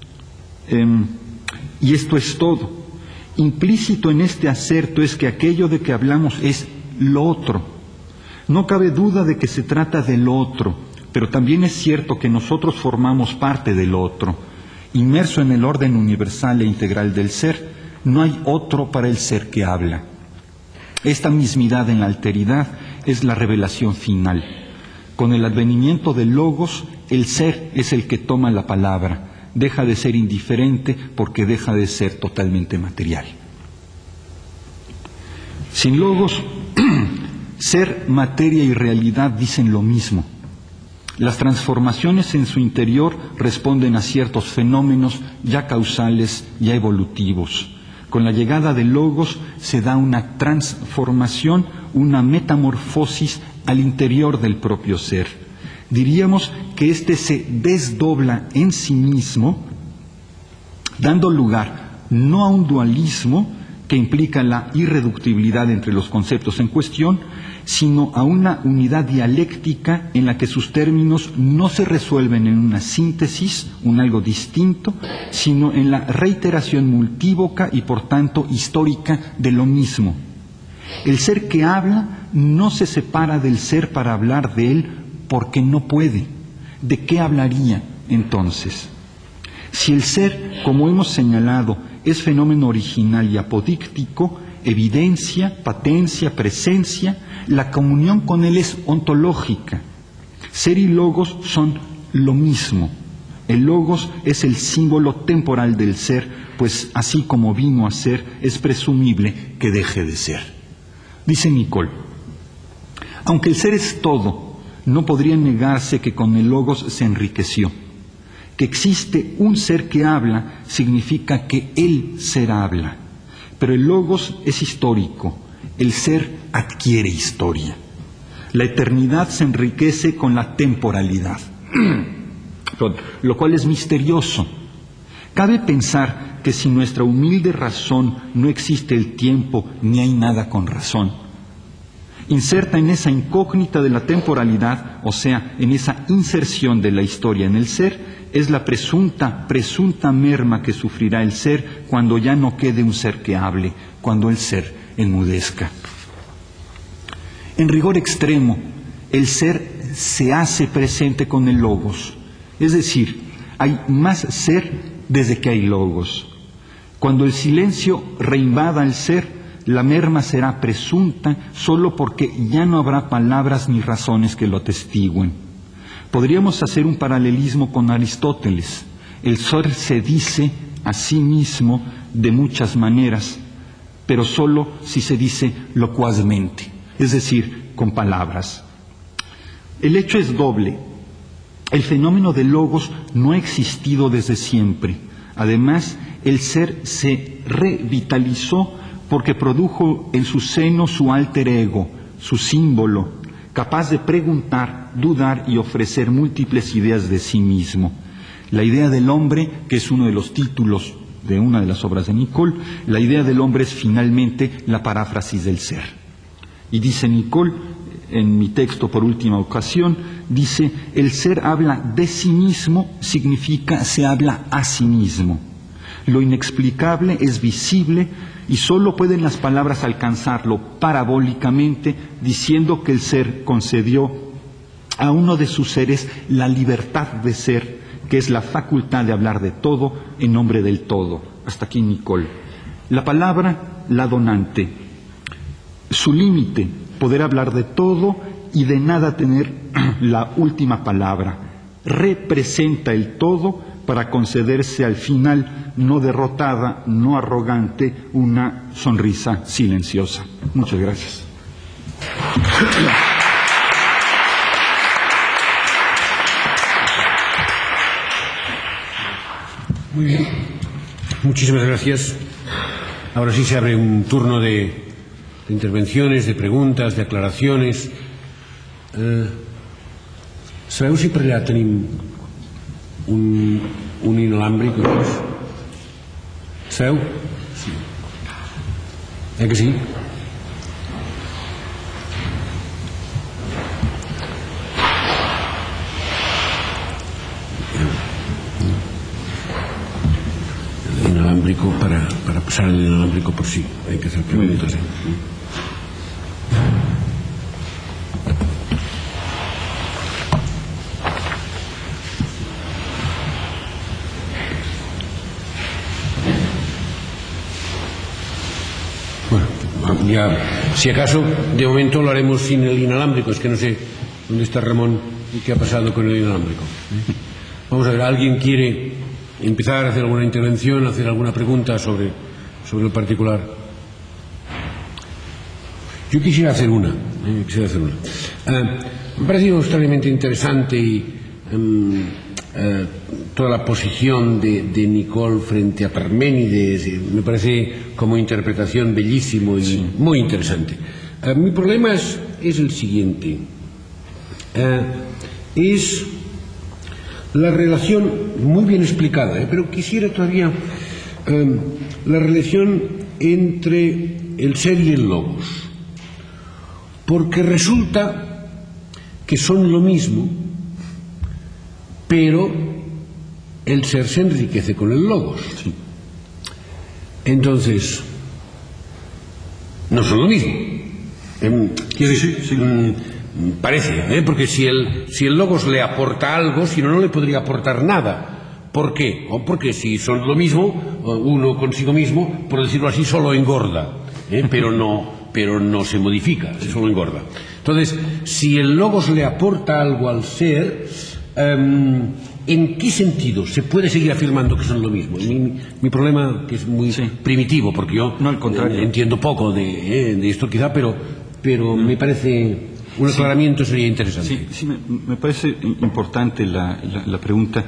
y esto es todo. Implícito en este aserto es que aquello de que hablamos es lo otro. No cabe duda de que se trata del otro, pero también es cierto que nosotros formamos parte del otro. Inmerso en el orden universal e integral del ser, no hay otro para el ser que habla. Esta mismidad en la alteridad es la revelación final. Con el advenimiento del logos, el ser es el que toma la palabra. Deja de ser indiferente porque deja de ser totalmente material. Sin logos, ser, materia y realidad dicen lo mismo. Las transformaciones en su interior responden a ciertos fenómenos ya causales, ya evolutivos. Con la llegada del logos se da una transformación, una metamorfosis al interior del propio ser. Diríamos que éste se desdobla en sí mismo, dando lugar no a un dualismo que implica la irreductibilidad entre los conceptos en cuestión, sino a una unidad dialéctica en la que sus términos no se resuelven en una síntesis, un algo distinto, sino en la reiteración multívoca y por tanto histórica de lo mismo. El ser que habla no se separa del ser para hablar de él porque no puede. ¿De qué hablaría entonces? Si el ser, como hemos señalado, es fenómeno original y apodíctico, evidencia, patencia, presencia, la comunión con él es ontológica. Ser y logos son lo mismo. El logos es el símbolo temporal del ser, pues así como vino a ser, es presumible que deje de ser. Dice Nicole, aunque el ser es todo, no podría negarse que con el logos se enriqueció. Que existe un ser que habla significa que el ser habla. Pero el logos es histórico, el ser adquiere historia. La eternidad se enriquece con la temporalidad, lo cual es misterioso. Cabe pensar que sin nuestra humilde razón no existe el tiempo ni hay nada con razón. Inserta en esa incógnita de la temporalidad, o sea, en esa inserción de la historia en el ser, es la presunta merma que sufrirá el ser cuando ya no quede un ser que hable, cuando el ser enmudezca. En rigor extremo, el ser se hace presente con el logos, es decir, hay más ser desde que hay logos. Cuando el silencio reinvada el ser, la merma será presunta solo porque ya no habrá palabras ni razones que lo atestiguen. Podríamos hacer un paralelismo con Aristóteles. El ser se dice a sí mismo de muchas maneras, pero solo si se dice locuazmente, es decir, con palabras. El hecho es doble. El fenómeno del logos no ha existido desde siempre. Además, el ser se revitalizó porque produjo en su seno su alter ego, su símbolo, capaz de preguntar, dudar y ofrecer múltiples ideas de sí mismo. La idea del hombre, que es uno de los títulos de una de las obras de Nicole, la idea del hombre es finalmente la paráfrasis del ser. Y dice Nicole, en mi texto por última ocasión, dice, el ser habla de sí mismo, significa se habla a sí mismo. Lo inexplicable es visible y solo pueden las palabras alcanzarlo parabólicamente diciendo que el ser concedió a uno de sus seres la libertad de ser, que es la facultad de hablar de todo en nombre del todo. Hasta aquí Nicole. La palabra, la donante. Su límite, poder hablar de todo y de nada tener la última palabra. Representa el todo para concederse al final, no derrotada, no arrogante, una sonrisa silenciosa. Muchas gracias. Muy bien. Muchísimas gracias. Ahora sí se abre un turno de intervenciones, de preguntas, de aclaraciones. Sabeu si per allà tenim un inalàmbric? Sabeu? Sí. Que sí? El inalámbrico para pasar el inalámbrico por sí. Hay que hacer preguntas. Ya, si acaso, de momento lo haremos sin el inalámbrico. Es que no sé dónde está Ramón y qué ha pasado con el inalámbrico. Vamos a ver, ¿alguien quiere empezar a hacer alguna intervención, hacer alguna pregunta sobre el particular? Yo quisiera hacer una. Me ha parecido extraordinariamente interesante y toda la posición de Nicole frente a Parménides, me parece como interpretación bellísimo y sí, muy interesante. Mi problema es el siguiente. Es la relación muy bien explicada, pero quisiera todavía la relación entre el ser y el logos, porque resulta que son lo mismo, pero el ser se enriquece con el logos. Sí. Entonces, no son lo mismo. Parece, porque si el logos le aporta algo, si no, no le podría aportar nada. ¿Por qué? Porque si son lo mismo, uno consigo mismo, por decirlo así, solo engorda, pero no se modifica, solo engorda. Entonces, si el logos le aporta algo al ser, ¿en qué sentido se puede seguir afirmando que son lo mismo? Mi problema, que es muy primitivo, porque yo no, al contrario, entiendo poco de esto quizá, pero me parece un aclaramiento sería interesante. Sí, me parece importante la pregunta.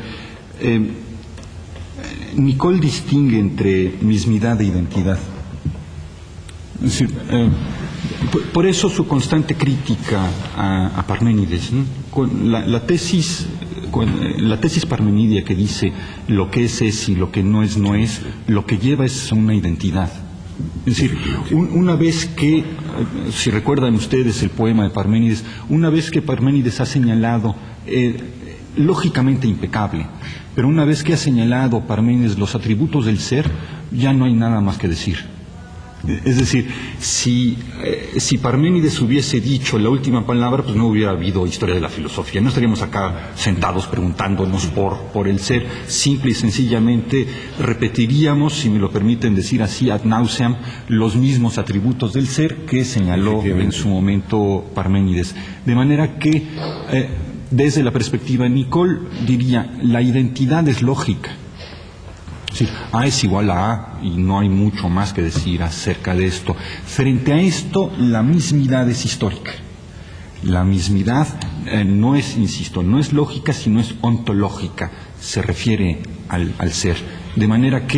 Nicole distingue entre mismidad e identidad. Es decir, por eso su constante crítica a Parménides, ¿no? La tesis parmenidia que dice lo que es y lo que no es, lo que lleva es una identidad. Es decir, una vez que, si recuerdan ustedes el poema de Parménides, una vez que Parménides ha señalado, lógicamente impecable, pero una vez que ha señalado Parménides los atributos del ser, ya no hay nada más que decir. Es decir, si Parménides hubiese dicho la última palabra, pues no hubiera habido historia de la filosofía. No estaríamos acá sentados preguntándonos por el ser. Simple y sencillamente repetiríamos, si me lo permiten decir así, ad nauseam, los mismos atributos del ser que señaló en su momento Parménides. De manera que, desde la perspectiva de Nicole, diría, la identidad es lógica. Es decir, A es igual a A y no hay mucho más que decir acerca de esto. Frente a esto, la mismidad es histórica. La mismidad no es, insisto, no es lógica, sino es ontológica. Se refiere al ser. De manera que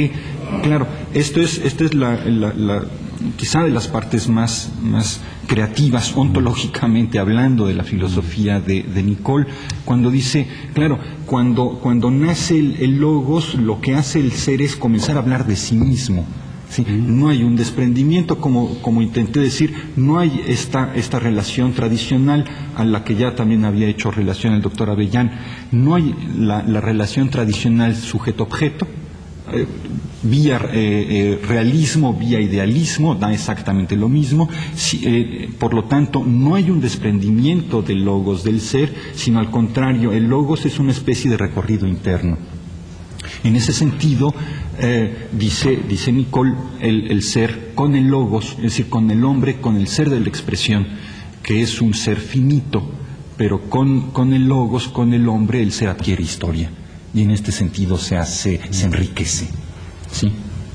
claro, esta es quizá de las partes más creativas, ontológicamente hablando, de la filosofía de Nicole, cuando dice, claro, cuando nace el logos, lo que hace el ser es comenzar a hablar de sí mismo. ¿Sí? No hay un desprendimiento, como intenté decir, no hay esta relación tradicional a la que ya también había hecho relación el doctor Avellán, no hay la relación tradicional sujeto-objeto, vía realismo, vía idealismo, da exactamente lo mismo. Por lo tanto, no hay un desprendimiento del logos, del ser, sino al contrario, el logos es una especie de recorrido interno. En ese sentido, dice Nicole, el ser con el logos, es decir, con el hombre, con el ser de la expresión, que es un ser finito, pero con el logos, con el hombre, el ser adquiere historia. Y en este sentido se enriquece. ¿Sí?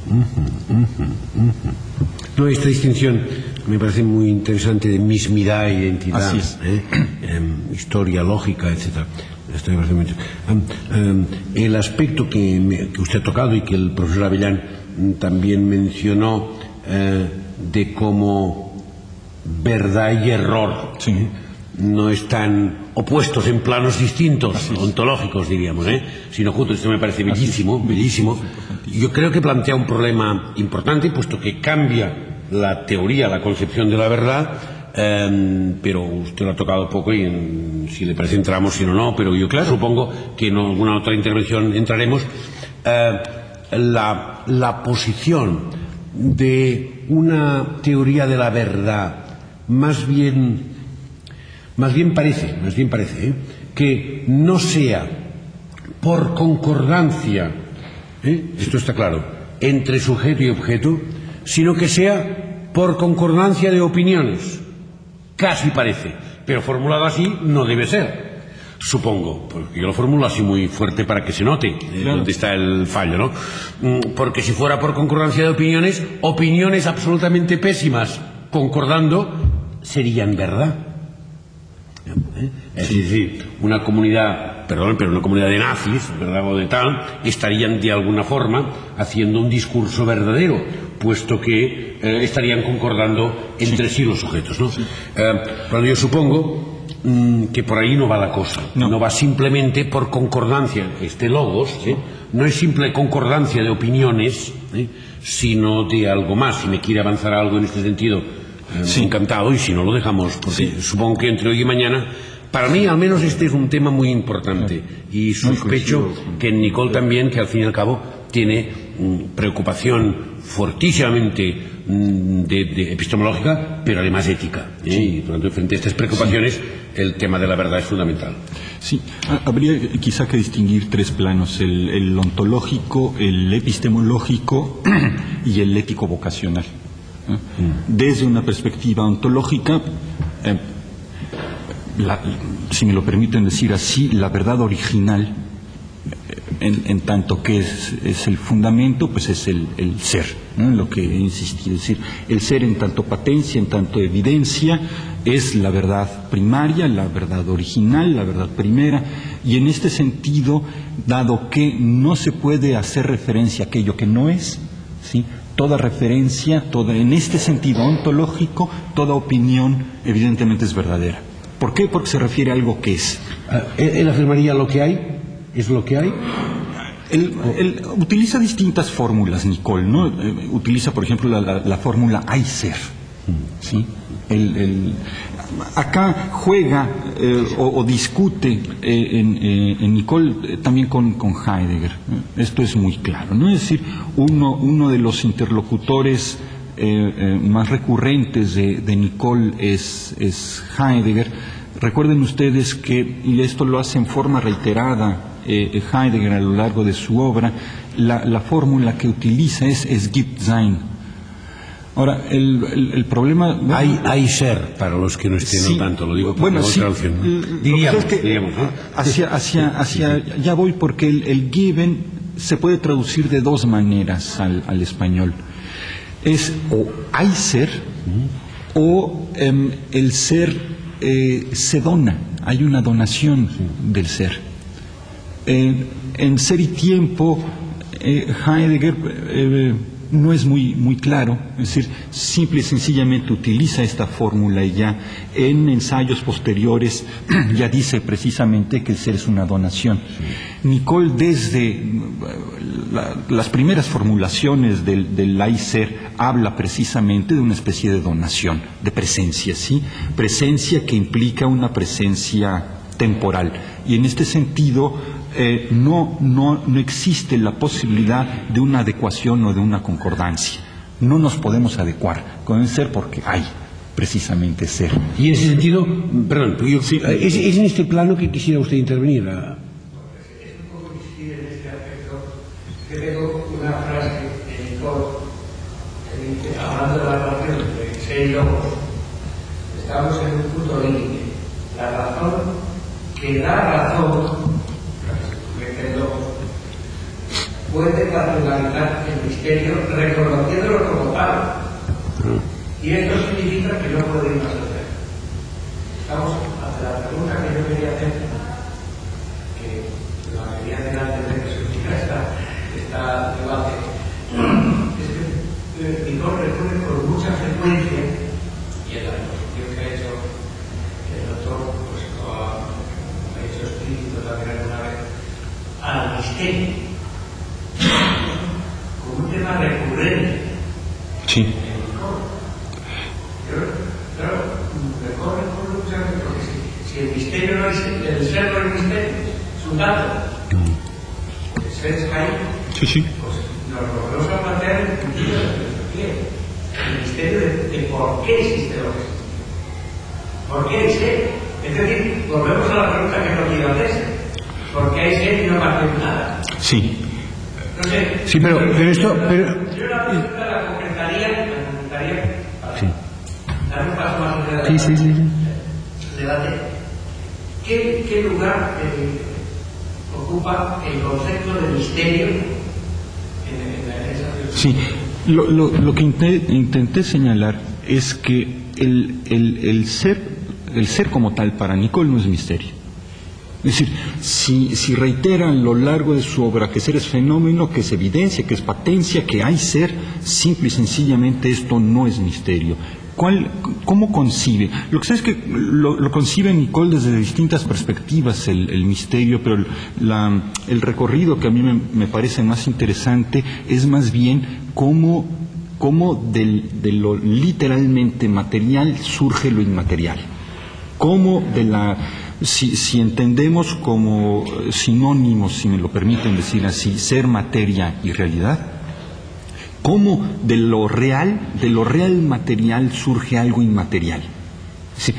No, esta distinción me parece muy interesante de mismidad e identidad, historia, lógica, etcétera. El aspecto que usted ha tocado y que el profesor Avellán también mencionó, de cómo verdad y error no están opuestos en planos distintos, ontológicos diríamos, sino juntos. Esto me parece bellísimo, bellísimo. Yo creo que plantea un problema importante, puesto que cambia la teoría, la concepción de la verdad, pero usted lo ha tocado poco y si le parece entramos, si no, pero yo supongo que en alguna otra intervención entraremos. La posición de una teoría de la verdad más bien parece que no sea por concordancia, esto está claro, entre sujeto y objeto, sino que sea por concordancia de opiniones. Casi parece, pero formulado así no debe ser, supongo, porque yo lo formulo así muy fuerte para que se note dónde está el fallo, ¿no? Porque si fuera por concordancia de opiniones absolutamente pésimas concordando serían verdad. Es decir, una comunidad, una comunidad de nazis, ¿verdad?, o de tal, estarían de alguna forma haciendo un discurso verdadero, puesto que estarían concordando entre sí los sujetos, ¿no? Pero yo supongo que por ahí no va la cosa, no va simplemente por concordancia. Este logos no es simple concordancia de opiniones, sino de algo más. Si me quiere avanzar algo en este sentido, encantado, y si no lo dejamos, porque supongo que entre hoy y mañana, para mí al menos este es un tema muy importante, y sospecho que en Nicole también, que al fin y al cabo tiene preocupación fortísimamente epistemológica, pero además ética, y por lo tanto, frente a estas preocupaciones, el tema de la verdad es fundamental. Sí, habría quizá que distinguir tres planos: el ontológico, el epistemológico y el ético-vocacional. Desde una perspectiva ontológica, si me lo permiten decir así, la verdad original, en tanto que es el fundamento, pues es el ser, ¿no? Lo que he insistido, es decir, el ser en tanto patencia, en tanto evidencia, es la verdad primaria, la verdad original, la verdad primera, y en este sentido, dado que no se puede hacer referencia a aquello que no es, ¿sí?, toda referencia, en este sentido ontológico, toda opinión evidentemente es verdadera. ¿Por qué? Porque se refiere a algo que es. ¿Él afirmaría lo que hay? ¿Es lo que hay? Él utiliza distintas fórmulas, Nicole, ¿no? Utiliza, por ejemplo, la fórmula hay ser, ¿sí? Acá juega o discute en Nicole también con Heidegger. Esto es muy claro, ¿no? Es decir, uno de los interlocutores más recurrentes de Nicole es Heidegger. Recuerden ustedes que, y esto lo hace en forma reiterada Heidegger a lo largo de su obra, la fórmula que utiliza es gibt sein. Ahora, el problema... Hay ser, para los que no estén al tanto, lo digo por traducción. Diríamos, ya voy, porque el geben se puede traducir de dos maneras al español. Es o hay ser, o el ser se dona, hay una donación del ser. En Ser y Tiempo, Heidegger no es muy claro, es decir, simple y sencillamente utiliza esta fórmula y ya en ensayos posteriores ya dice precisamente que el ser es una donación. Nicole, desde las primeras formulaciones del hay ser, habla precisamente de una especie de donación, de presencia, ¿sí? Presencia que implica una presencia temporal. Y en este sentido, no existe la posibilidad de una adecuación o de una concordancia. No nos podemos adecuar con el ser porque hay precisamente ser. Y en ese sentido, perdón, sí, es en este plano que quisiera usted intervenir. Es un poco difícil en este aspecto. Yo tengo una frase de Nicole que dice, hablando de la relación entre ser y logos, estamos en un punto límite. La razón que da razón puede racionalizar el misterio reconociéndolo como tal. Y esto significa que no puede ir más allá. Estamos ante la pregunta que yo quería hacer, que la quería hacer antes de que surgiera esta debate. Es que Nicole recurre con mucha frecuencia, y en la exposición que ha hecho el doctor, pues lo ha hecho explícito también alguna vez, al misterio, como un tema recurrente. Sí. Claro, recorre muchas veces, porque si el misterio no es el ser, no es misterio, es un dato. El ser es caído. Sí, sí. Pues nos volvemos a plantear el sentido de la filosofía, el misterio de por qué existe lo que existe. ¿Por qué hay ser? Es decir, volvemos a la pregunta que no quiero hacerse. ¿Por qué hay ser y no hacemos nada? Sí. No sé. Sí, pero esto... Yo la pregunta la concretaría para sí. dar un paso más allá de debate. ¿Qué lugar ocupa el concepto de misterio en esa filosofía? Sí, lo que intenté señalar es que el ser como tal para Nicole no es misterio. Es decir, si reitera a lo largo de su obra que ser es fenómeno, que es evidencia, que es patencia, que hay ser, simple y sencillamente esto no es misterio. ¿Cómo concibe? Lo que sé es que lo concibe Nicole desde distintas perspectivas el misterio, pero el recorrido que a mí me parece más interesante es más bien cómo de lo literalmente material surge lo inmaterial. Cómo si entendemos como sinónimos, si me lo permiten decir así, ser, materia y realidad, cómo de lo real material surge algo inmaterial. Sí,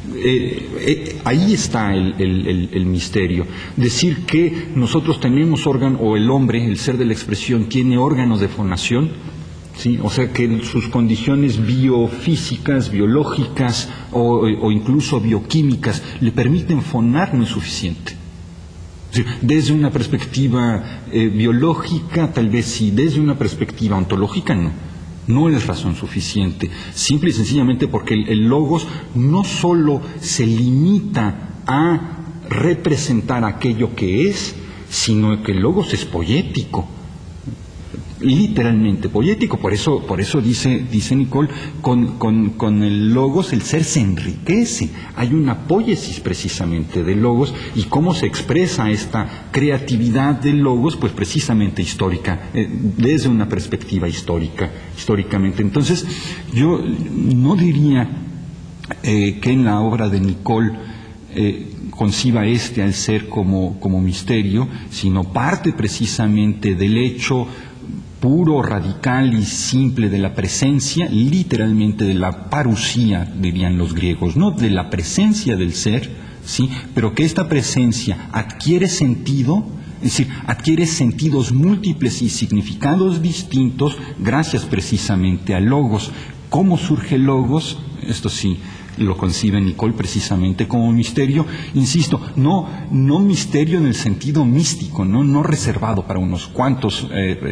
ahí está el misterio. Decir que nosotros tenemos órganos, o el hombre, el ser de la expresión, tiene órganos de fonación, ¿sí? O sea que sus condiciones biofísicas, biológicas o incluso bioquímicas le permiten fonar no es suficiente. ¿Sí? Desde una perspectiva biológica, tal vez sí, desde una perspectiva ontológica no es razón suficiente, simple y sencillamente porque el logos no solo se limita a representar aquello que es, sino que el logos es poético. Literalmente poético, por eso dice Nicole, con el logos el ser se enriquece, hay una poiesis precisamente del logos, y cómo se expresa esta creatividad del logos, pues precisamente histórica, desde una perspectiva históricamente. Entonces, yo no diría que en la obra de Nicole conciba al ser como misterio, sino parte precisamente del hecho puro, radical y simple de la presencia, literalmente de la parusía, dirían los griegos, no de la presencia del ser, ¿sí? Pero que esta presencia adquiere sentido, es decir, adquiere sentidos múltiples y significados distintos gracias precisamente a logos. ¿Cómo surge logos? Esto sí lo concibe Nicole precisamente como misterio, insisto, no misterio en el sentido místico, no reservado para unos cuantos,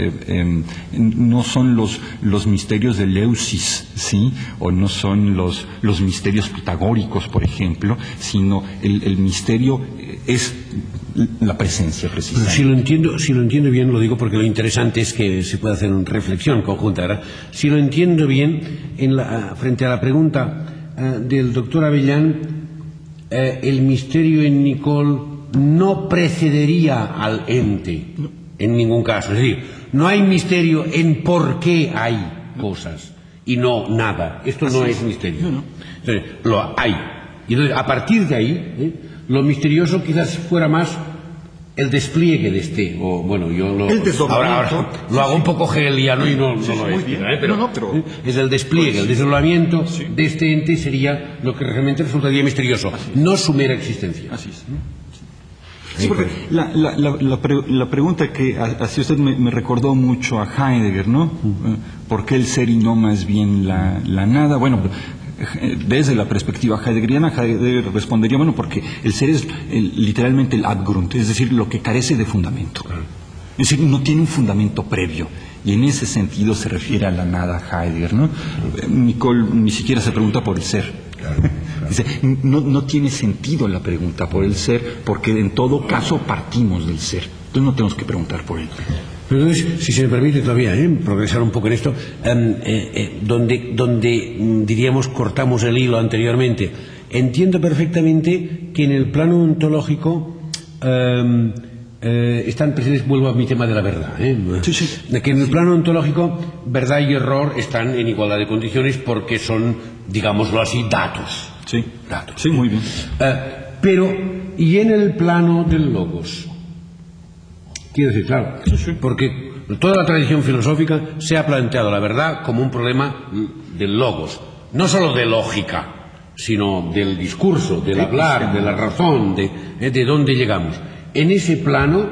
no son los misterios de Leucis, ¿sí? O no son los misterios pitagóricos, por ejemplo, sino el misterio es la presencia precisa. Si lo entiendo bien, lo digo porque lo interesante es que se pueda hacer una reflexión conjunta, ¿verdad? Si lo entiendo bien, frente a la pregunta del doctor Avellán, el misterio en Nicole no precedería al ente, en ningún caso. Es decir, no hay misterio en por qué hay cosas y no nada. Esto no es misterio. Entonces, lo hay. Y entonces, a partir de ahí, lo misterioso quizás fuera más el despliegue de este, o bueno, yo ahora lo hago un poco hegeliano y no lo es, pero es el despliegue, el desdoblamiento de este ente sería lo que realmente resultaría misterioso, no su mera existencia. Así es. Sí, porque la pregunta que hacía usted me recordó mucho a Heidegger, ¿no? ¿Por qué el ser y no más bien la nada? Bueno, desde la perspectiva heideggeriana, Heidegger respondería, bueno, porque el ser es literalmente el Abgrund, es decir, lo que carece de fundamento. Es decir, no tiene un fundamento previo. Y en ese sentido se refiere a la nada Heidegger, ¿no? Nicole ni siquiera se pregunta por el ser. Dice, no tiene sentido la pregunta por el ser, porque en todo caso partimos del ser. Entonces no tenemos que preguntar por él. Pero entonces, si se me permite todavía progresar un poco en esto, donde diríamos cortamos el hilo anteriormente, entiendo perfectamente que en el plano ontológico están presentes, vuelvo a mi tema de la verdad, que en el plano ontológico verdad y error están en igualdad de condiciones porque son, digámoslo así, datos. Sí, muy bien. Pero, ¿y en el plano del logos? Quiero decir, claro, porque toda la tradición filosófica se ha planteado la verdad como un problema del logos, no solo de lógica, sino del discurso, del hablar, de la razón, de dónde llegamos. En ese plano,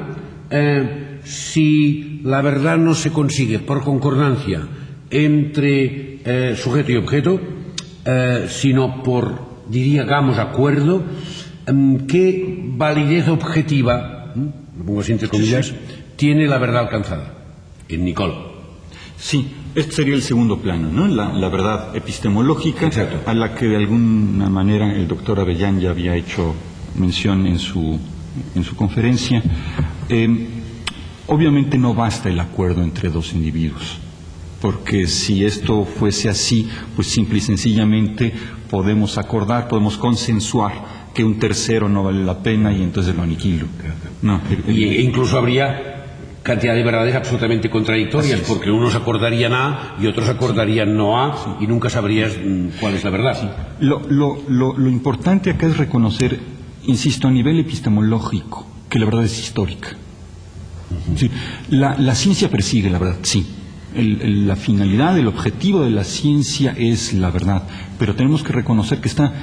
si la verdad no se consigue por concordancia entre sujeto y objeto, sino por, diríamos, acuerdo, ¿qué validez objetiva, lo pongo así entre comillas, tiene la verdad alcanzada en Nicole? Sí, este sería el segundo plano, ¿no? La verdad epistemológica. Exacto. A la que de alguna manera el doctor Avellán ya había hecho mención en su conferencia. Obviamente no basta el acuerdo entre dos individuos, porque si esto fuese así, pues simple y sencillamente podemos acordar, podemos consensuar que un tercero no vale la pena y entonces lo aniquilo. No, e incluso habría cantidad de verdades absolutamente contradictorias, porque unos acordarían A y otros acordarían no A, y nunca sabrías cuál es la verdad. Lo importante acá es reconocer, insisto, a nivel epistemológico, que la verdad es histórica. Sí, la ciencia persigue la verdad, sí. La finalidad, el objetivo de la ciencia es la verdad, pero tenemos que reconocer que está,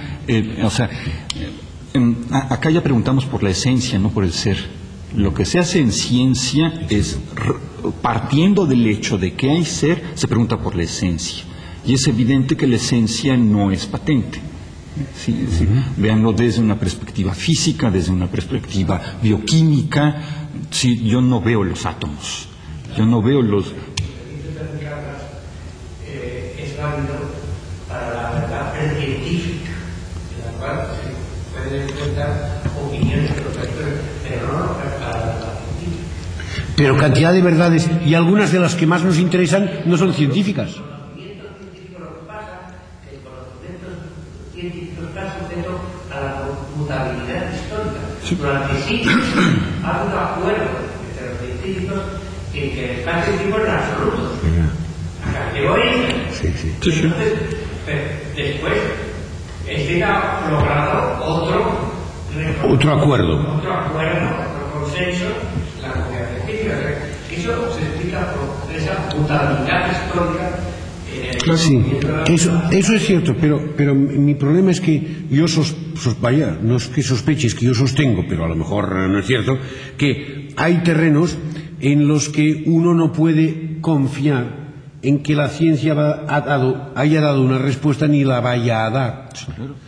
acá ya preguntamos por la esencia, no por el ser. Lo que se hace en ciencia es, partiendo del hecho de que hay ser, se pregunta por la esencia. Y es evidente que la esencia no es patente. Sí. Véanlo desde una perspectiva física, desde una perspectiva bioquímica. Sí, yo no veo los átomos, yo no veo los... Es válido para la verdad científica, en la cual se pueden encontrar opiniones de los expertos, pero no para la verdad científica. Pero cantidad de verdades, y algunas de las que más nos interesan no son científicas. A la mutabilidad histórica. Durante siglos ha habido acuerdo entre los científicos en que el espacio-tiempo es absoluto. A categoría. Entonces, después se ha logrado otro acuerdo, otro consenso, la comunidad científica. Eso se explica por esa mutabilidad histórica. Sí, eso es cierto, pero mi problema es que yo vaya, no es que sospeche, es que yo sostengo, pero a lo mejor no es cierto, que hay terrenos en los que uno no puede confiar en que la ciencia haya dado una respuesta ni la vaya a dar.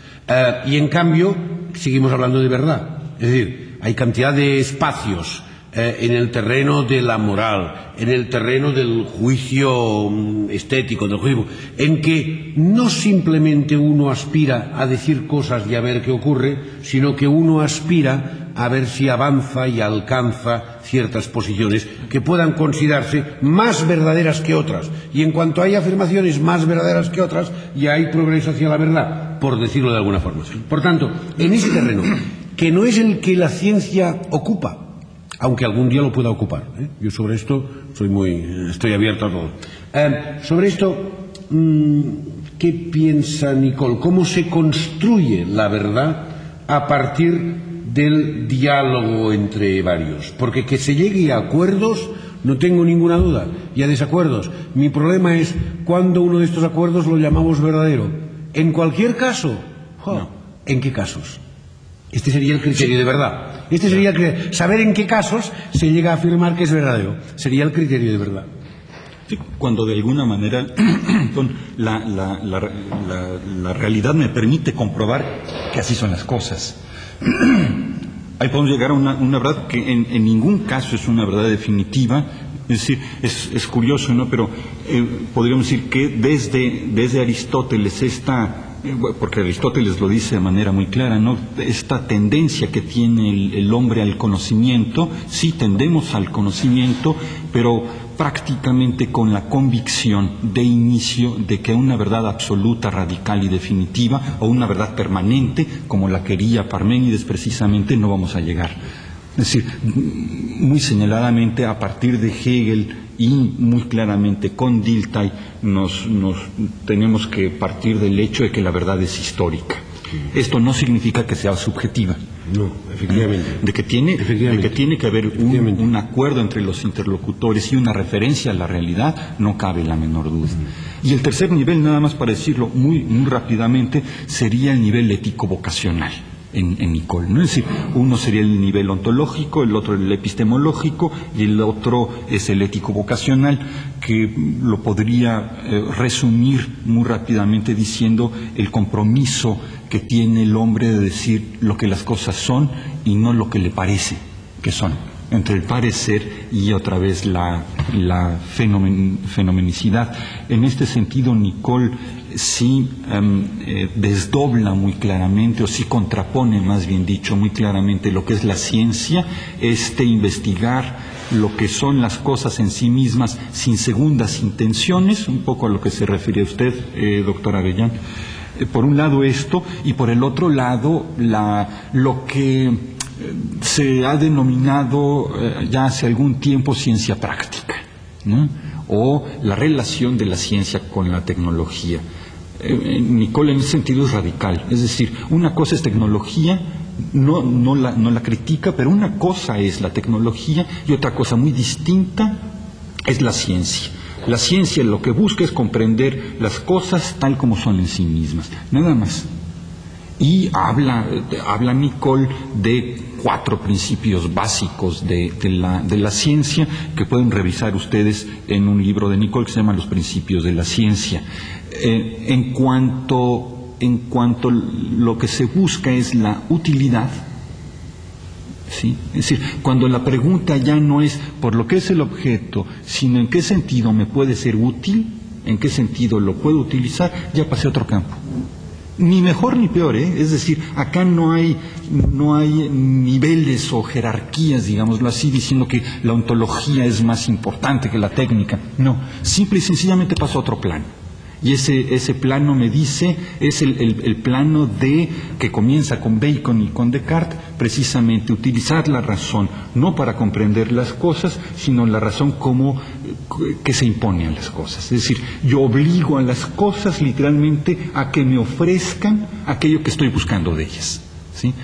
Y en cambio, seguimos hablando de verdad. Es decir, hay cantidad de espacios en el terreno de la moral, en el terreno del juicio estético, del juicio, en que no simplemente uno aspira a decir cosas y a ver qué ocurre, sino que uno aspira a ver si avanza y alcanza ciertas posiciones que puedan considerarse más verdaderas que otras. Y en cuanto hay afirmaciones más verdaderas que otras, ya hay progreso hacia la verdad, por decirlo de alguna forma. Por tanto, en ese terreno, que no es el que la ciencia ocupa, aunque algún día lo pueda ocupar, yo sobre esto estoy abierto a todo. Sobre esto, ¿qué piensa Nicole? ¿Cómo se construye la verdad a partir del diálogo entre varios? Porque que se llegue a acuerdos, no tengo ninguna duda, y a desacuerdos. Mi problema es cuando uno de estos acuerdos lo llamamos verdadero. En cualquier caso, no. ¿En qué casos? Este sería el criterio de verdad. Este sería el criterio. Saber en qué casos se llega a afirmar que es verdadero. Sería el criterio de verdad. Sí, cuando de alguna manera la realidad me permite comprobar que así son las cosas. Ahí podemos llegar a una verdad que en ningún caso es una verdad definitiva. Es decir, es curioso, ¿no? Pero podríamos decir que desde Aristóteles porque Aristóteles lo dice de manera muy clara, ¿no? Esta tendencia que tiene el hombre al conocimiento, sí tendemos al conocimiento, pero prácticamente con la convicción de inicio de que una verdad absoluta, radical y definitiva, o una verdad permanente, como la quería Parménides precisamente, no vamos a llegar. Es decir, muy señaladamente a partir de Hegel y muy claramente con Dilthey nos tenemos que partir del hecho de que la verdad es histórica. Esto no significa que sea subjetiva. No, efectivamente. De que tiene que haber un acuerdo entre los interlocutores y una referencia a la realidad, no cabe la menor duda. Y el tercer nivel, nada más para decirlo muy rápidamente, sería el nivel ético-vocacional. En Nicole, ¿no? Es decir, uno sería el nivel ontológico, el otro el epistemológico y el otro es el ético-vocacional, que lo podría resumir muy rápidamente diciendo el compromiso que tiene el hombre de decir lo que las cosas son y no lo que le parece que son. Entre el parecer y otra vez la fenomenicidad. En este sentido, Nicole sí desdobla muy claramente, o sí contrapone, más bien dicho, muy claramente lo que es la ciencia, investigar lo que son las cosas en sí mismas sin segundas intenciones, un poco a lo que se refiere usted, doctor Avellán. Por un lado esto, y por el otro lado lo que se ha denominado ya hace algún tiempo ciencia práctica, ¿no? O la relación de la ciencia con la tecnología. Nicole en ese sentido es radical, es decir, una cosa es tecnología, no la critica, pero una cosa es la tecnología y otra cosa muy distinta es la ciencia. La ciencia lo que busca es comprender las cosas tal como son en sí mismas, nada más. Y habla Nicole de 4 principios básicos de la ciencia que pueden revisar ustedes en un libro de Nicole que se llama Los Principios de la Ciencia. En cuanto lo que se busca es la utilidad, ¿sí? Es decir, cuando la pregunta ya no es por lo que es el objeto, sino en qué sentido me puede ser útil, en qué sentido lo puedo utilizar, ya pasé a otro campo. Ni mejor ni peor, es decir, acá no hay niveles o jerarquías, digámoslo así, diciendo que la ontología es más importante que la técnica. No, simple y sencillamente paso a otro plano. Y ese plano me dice, es el plano que comienza con Bacon y con Descartes, precisamente utilizar la razón, no para comprender las cosas, sino la razón que se impone a las cosas. Es decir, yo obligo a las cosas literalmente a que me ofrezcan aquello que estoy buscando de ellas. ¿Sí?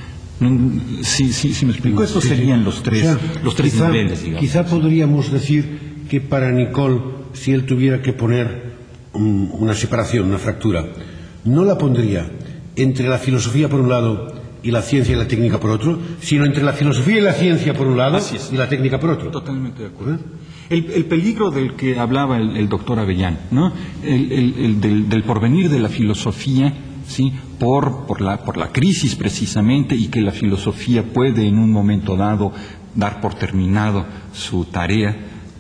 Sí, me explico. Estos serían los tres niveles, digamos. Quizá podríamos decir que para Nicole, si él tuviera que poner una separación, una fractura, no la pondría entre la filosofía por un lado y la ciencia y la técnica por otro, sino entre la filosofía y la ciencia por un lado y la técnica por otro. Totalmente de acuerdo. El peligro del que hablaba el doctor Avellán, ¿no? El del porvenir de la filosofía ¿sí? por la crisis precisamente, y que la filosofía puede en un momento dado dar por terminado su tarea.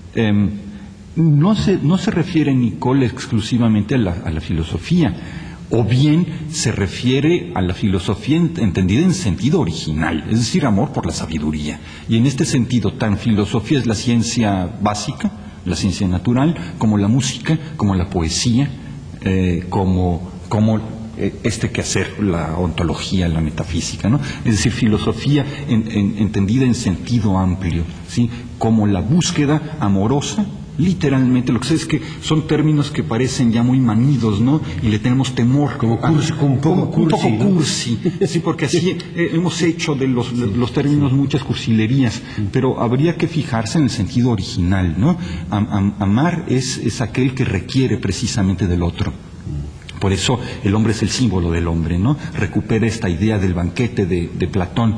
No se refiere Nicole exclusivamente a la filosofía, o bien se refiere a la filosofía entendida en sentido original, es decir, amor por la sabiduría. Y en este sentido, tan filosofía es la ciencia básica, la ciencia natural, como la música, como la poesía, como este quehacer, la ontología, la metafísica, ¿no? Es decir, filosofía entendida en sentido amplio, ¿sí? Como la búsqueda amorosa. Literalmente, lo que sé es que son términos que parecen ya muy manidos, ¿no? Y le tenemos temor. Como cursi, un poco cursi. Sí, porque así hemos hecho de los términos muchas cursilerías, pero habría que fijarse en el sentido original, ¿no? Amar es aquel que requiere precisamente del otro. Por eso el hombre es el símbolo del hombre, ¿no? Recupera esta idea del banquete de Platón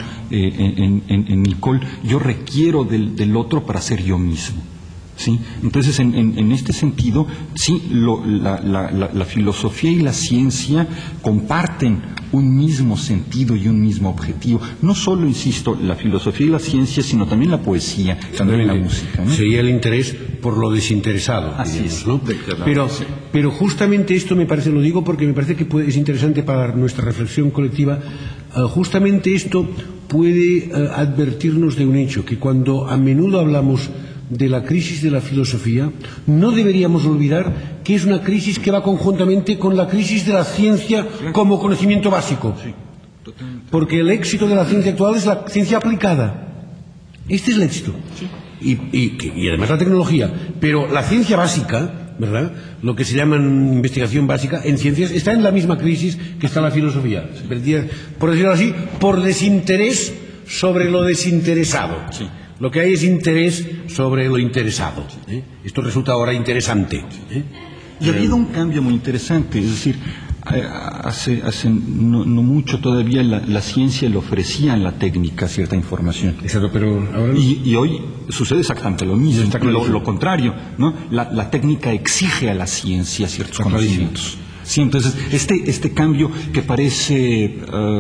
en Nicole. Yo requiero del otro para ser yo mismo. ¿Sí? Entonces, en este sentido, sí, la filosofía y la ciencia comparten un mismo sentido y un mismo objetivo. No solo, insisto, la filosofía y la ciencia, sino también la poesía, también la música, ¿no? Sería el interés por lo desinteresado. Así digamos, es, ¿no? Pero justamente esto me parece, lo digo porque me parece que es interesante para nuestra reflexión colectiva. Justamente esto puede advertirnos de un hecho, que cuando a menudo hablamos de la crisis de la filosofía, no deberíamos olvidar que es una crisis que va conjuntamente con la crisis de la ciencia como conocimiento básico. Porque el éxito de la ciencia actual es la ciencia aplicada. Este es el éxito. Y además la tecnología. Pero la ciencia básica, ¿verdad?, lo que se llama investigación básica, en ciencias está en la misma crisis que está la filosofía. Por decirlo así, por desinterés sobre lo desinteresado. Lo que hay es interés sobre lo interesado. Esto resulta ahora interesante. Y ha habido un cambio muy interesante, es decir, hace no mucho todavía la ciencia le ofrecía a la técnica cierta información. Exacto, pero ahora y hoy sucede exactamente lo mismo, lo contrario, ¿no? La técnica exige a la ciencia ciertos conocimientos. Sí, entonces este cambio que parece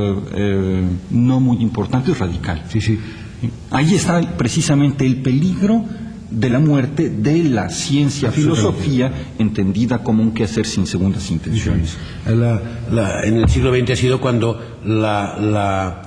no muy importante es radical. Sí. Ahí está precisamente el peligro de la muerte de la ciencia filosofía entendida como un quehacer sin segundas intenciones. En el siglo XX ha sido cuando la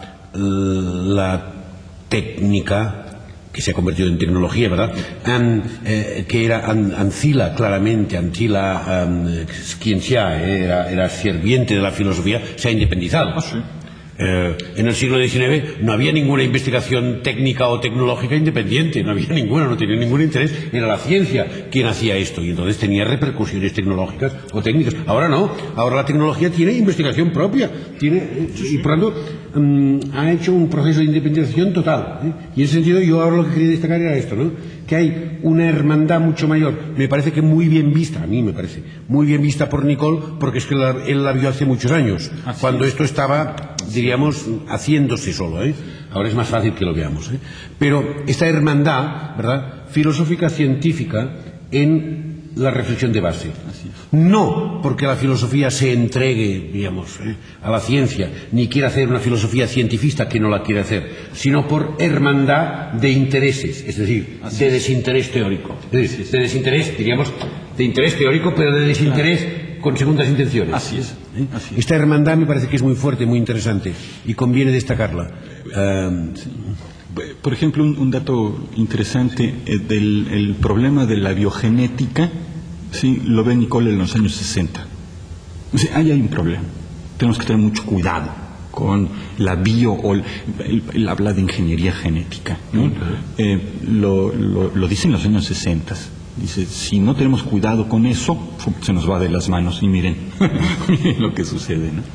técnica, que se ha convertido en tecnología, ¿verdad?, que era Ancila, claramente, Ancila Scientiae, era sirviente de la filosofía, se ha independizado. Sí. En el siglo XIX no había ninguna investigación técnica o tecnológica independiente, no había ninguna, no tenía ningún interés, era la ciencia quien hacía esto y entonces tenía repercusiones tecnológicas o técnicas. Ahora no, ahora la tecnología tiene investigación propia, y por lo tanto ha hecho un proceso de independización total. Y en ese sentido yo ahora lo que quería destacar era esto, ¿no?, que hay una hermandad mucho mayor, me parece que muy bien vista, a mí me parece, muy bien vista por Nicole, porque es que él la vio hace muchos años, cuando esto estaba, diríamos, haciéndose solo, ahora es más fácil que lo veamos, pero esta hermandad, ¿verdad?, filosófica científica en la reflexión de base. No porque la filosofía se entregue, digamos, a la ciencia, ni quiera hacer una filosofía cientifista, que no la quiere hacer, sino por hermandad de intereses, es decir, de desinterés teórico. Es decir, de desinterés, diríamos, de interés teórico, pero de desinterés con segundas intenciones. Así es. Esta hermandad me parece que es muy fuerte, muy interesante, y conviene destacarla. Por ejemplo, un dato interesante del problema de la biogenética, sí, lo ve Nicole en los años 60. Sí, ahí hay un problema. Tenemos que tener mucho cuidado con la él habla de ingeniería genética, ¿no? Lo dice en los años 60. Dice, si no tenemos cuidado con eso, se nos va de las manos. Y miren, miren lo que sucede, ¿no?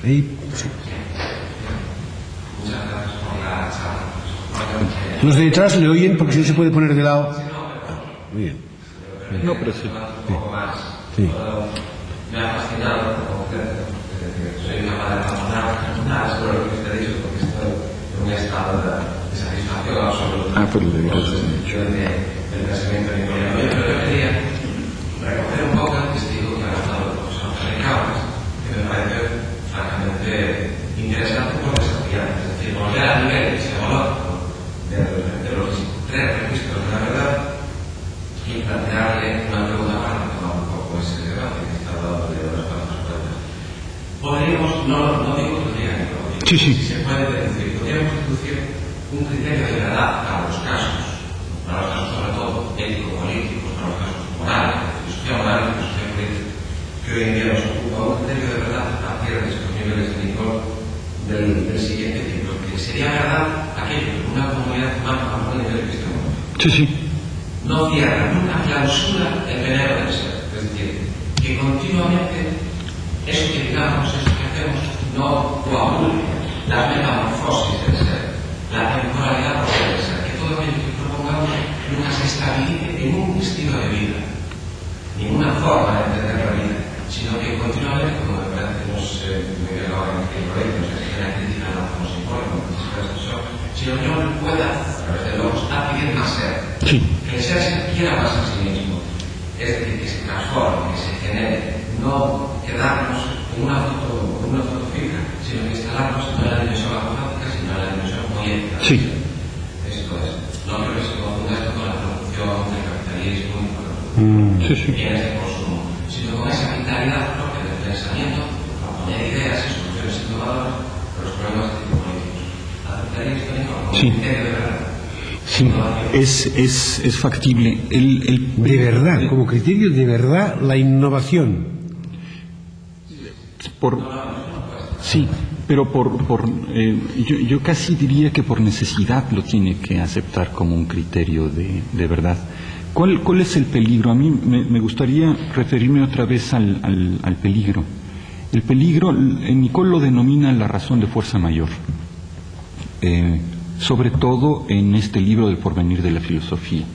Los de detrás le oyen porque si no se puede poner de lado. Muy bien. No, pero sí. Sí. Me ha fascinado, soy capaz de razonar sobre lo que usted ha dicho, porque estoy en un estado de satisfacción absoluta. Pues le digo. Del pensamiento nicolaico. Pero quería recoger un poco el testigo que ha dado el profesor José Cabras, que me parece francamente podríamos, no digo que lo diga, pero sí, sí. si se puede deducir, podríamos deducir un criterio de verdad para los casos sobre todo ético-políticos, para los casos morales, filosofía moral y filosofía política, que hoy en día nos ocupa, un criterio de verdad a partir de estos niveles de Nicole del siguiente tipo, que sería verdad aquello que una comunidad humana a un nivel epistemológico Sí, sí. no cierra, nunca clausura el veneno del ser, es decir, que continuamente eso que digamos, eso que hacemos, no coagule la metamorfosis del ser, la temporalidad propia del ser, que todo aquello que propongamos nunca se estabilice en un estilo de vida, ninguna forma de entender la vida, sino que continuamente, como me parece, no sé muy bien ahora en qué proyecto, no sé si la crítica no nos impone, sino que no pueda, a través de logos, adquirir más ser. Sí. Que el ser se quiera más a sí mismo, es decir, que se transforme, que se genere, no quedarnos en una foto fija, sino que instalarnos no en la dimensión matemática, sino en la dimensión poética. Sí. Esto es. No creo que se confunda esto con la producción del capitalismo y con los bienes de consumo, sino con esa vitalidad propia del pensamiento, proponer ideas y soluciones innovadoras para los problemas de tipo políticos. Aceptaría esto como un criterio de verdad. Sí, es factible. De verdad, como criterio de verdad, la innovación. Sí, pero yo casi diría que por necesidad lo tiene que aceptar como un criterio de verdad. ¿Cuál es el peligro? A mí me gustaría referirme otra vez al peligro. El peligro, Nicole lo denomina la razón de fuerza mayor. Sobre todo en este libro del porvenir de la filosofía.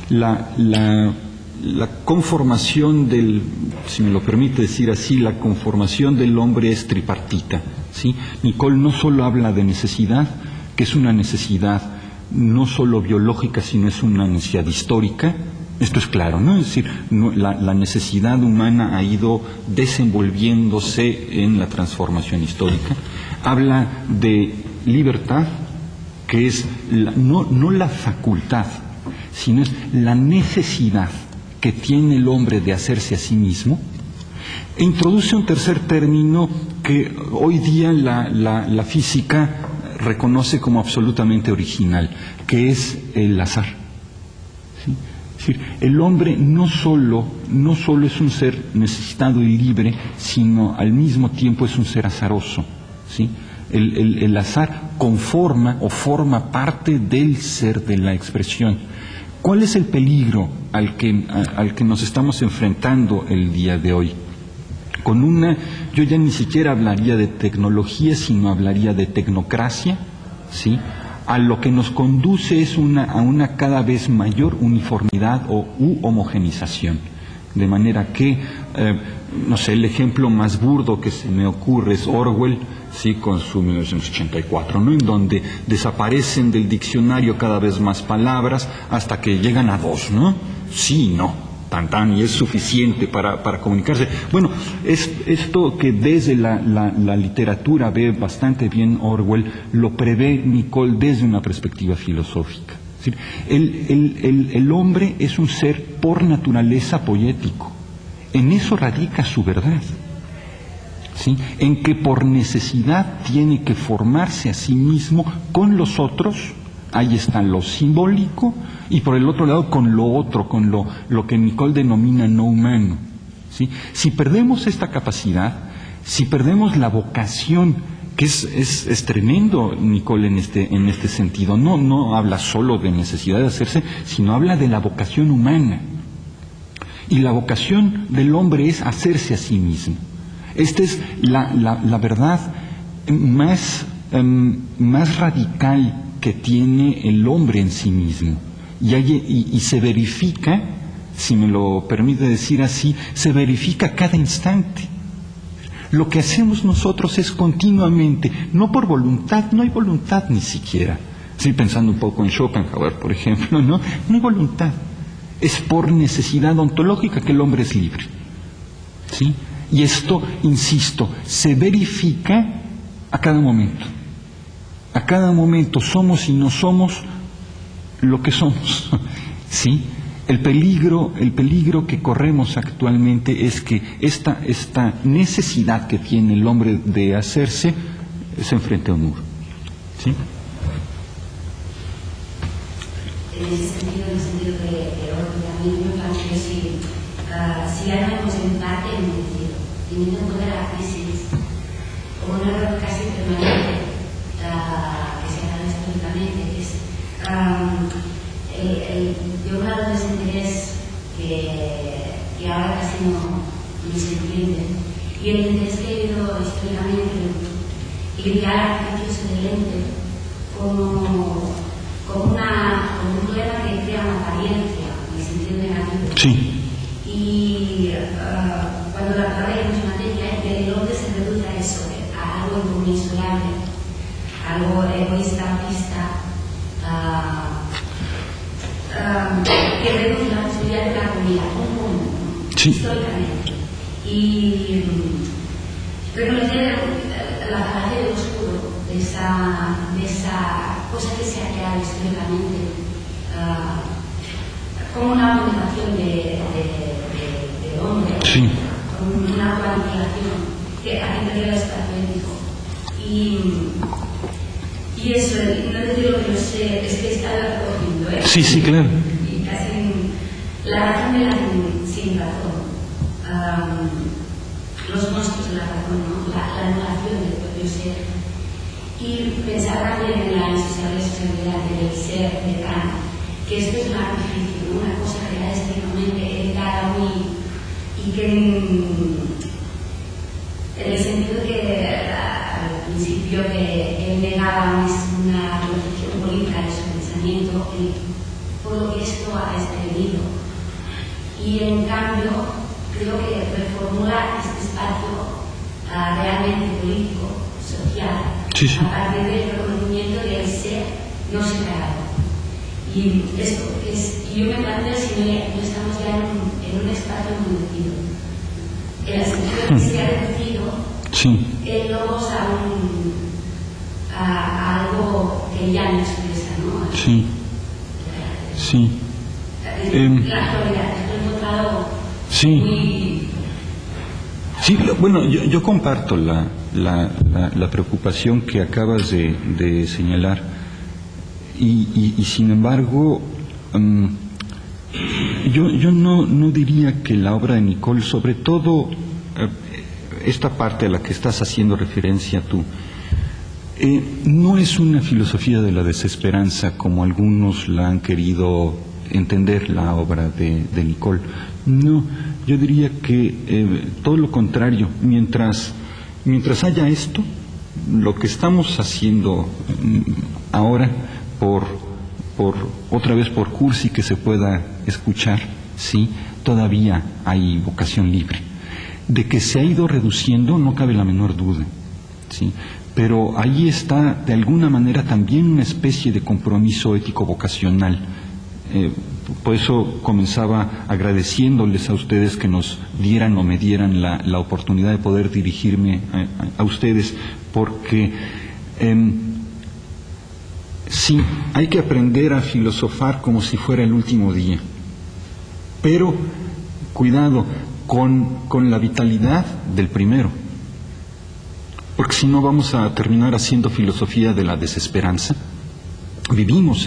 La conformación si me lo permite decir así, la conformación del hombre es tripartita, ¿sí? Nicole no solo habla de necesidad, que es una necesidad no solo biológica, sino es una necesidad histórica. Esto es claro, ¿no? Es decir, la necesidad humana ha ido desenvolviéndose en la transformación histórica. Habla de libertad, que es no la facultad, sino es la necesidad que tiene el hombre de hacerse a sí mismo. E introduce un tercer término que hoy día la física reconoce como absolutamente original, que es el azar. ¿Sí? Es decir, el hombre no solo es un ser necesitado y libre, sino al mismo tiempo es un ser azaroso, ¿sí? El azar conforma o forma parte del ser, de la expresión. ¿Cuál es el peligro al que nos estamos enfrentando el día de hoy? Yo ya ni siquiera hablaría de tecnología, sino hablaría de tecnocracia, ¿sí? A lo que nos conduce es a una cada vez mayor uniformidad u homogenización. De manera que, no sé, el ejemplo más burdo que se me ocurre es Orwell, sí, con su 1984, ¿no? En donde desaparecen del diccionario cada vez más palabras hasta que llegan a 2, ¿no? Sí, no, tan, y es suficiente para comunicarse. Bueno, es esto que desde la literatura ve bastante bien Orwell, lo prevé Nicole desde una perspectiva filosófica. Es decir, el hombre es un ser por naturaleza poético. En eso radica su verdad. ¿Sí? En que por necesidad tiene que formarse a sí mismo con los otros. Ahí está lo simbólico, y por el otro lado con lo otro, con lo que Nicole denomina no humano. ¿Sí? Si perdemos esta capacidad, si perdemos la vocación, que es tremendo Nicole en este sentido, no habla solo de necesidad de hacerse, sino habla de la vocación humana. Y la vocación del hombre es hacerse a sí mismo. Esta es la verdad más radical que tiene el hombre en sí mismo. Y se verifica, si me lo permite decir así, se verifica cada instante. Lo que hacemos nosotros es continuamente, no por voluntad, no hay voluntad ni siquiera. Estoy pensando un poco en Schopenhauer, por ejemplo, no hay voluntad. Es por necesidad ontológica que el hombre es libre. ¿Sí? Y esto, insisto, se verifica a cada momento. A cada momento somos y no somos lo que somos. ¿Sí? El peligro que corremos actualmente es que esta necesidad que tiene el hombre de hacerse se enfrente a un muro. ¿Sí? En ese sentido, de orden, a mí me parece que si ganamos en parte entendido, teniendo en cuenta la crisis como un error casi permanente que se da históricamente, es de un lado desinterés que ahora casi no se entiende, y el interés que ha habido históricamente y mirar artificios en el ente como un problema que crea una apariencia en el sentido negativo. Sí. Y cuando la palabra es materia, el hombre se reduce a eso, a algo inconmensurable, algo egoísta, autista, que reduce la posibilidad de la comida, un mundo, sí, históricamente. Y reconocer la falacia del oscuro, de esa cosa que se ha creado históricamente como una aumentación de hombre, sí, como una cualificación que a que el espacio ético. Y eso, no les digo que lo sé, es que está recogiendo, ¿eh? Sí, sí, claro. Y casi la razón de la sin razón. Los monstruos de la razón, ¿no? La anulación del propio ser. Y pensar también en la insociabilidad del ser de Kant, que esto es un artificio, ¿no? Una cosa creada estéticamente, editada y que en el sentido que al principio que él negaba una concepción política de su pensamiento, por lo que esto ha venido. Y en cambio, creo que reformula este espacio realmente político, social, sí, sí, a partir del reconocimiento del ser no separado. Y esto yo me planteo si no estamos ya en un espacio reducido. En el sentido de que se ha reducido sí, el logos a algo que ya no expresa, ¿no? sí, sí. La actualidad, esto he encontrado sí. muy... Sí, bueno, yo comparto la preocupación que acabas de señalar y sin embargo yo no diría que la obra de Nicole, sobre todo esta parte a la que estás haciendo referencia tú, no es una filosofía de la desesperanza como algunos la han querido entender la obra de Nicole. No, yo diría que todo lo contrario. Mientras haya esto, lo que estamos haciendo ahora otra vez por cursi que se pueda escuchar, sí, todavía hay vocación libre. De que se ha ido reduciendo no cabe la menor duda, sí, pero ahí está de alguna manera también una especie de compromiso ético vocacional. Por eso comenzaba agradeciéndoles a ustedes que nos dieran o me dieran la oportunidad de poder dirigirme a ustedes, porque sí, hay que aprender a filosofar como si fuera el último día, pero cuidado con la vitalidad del primero, porque si no vamos a terminar haciendo filosofía de la desesperanza. Vivimos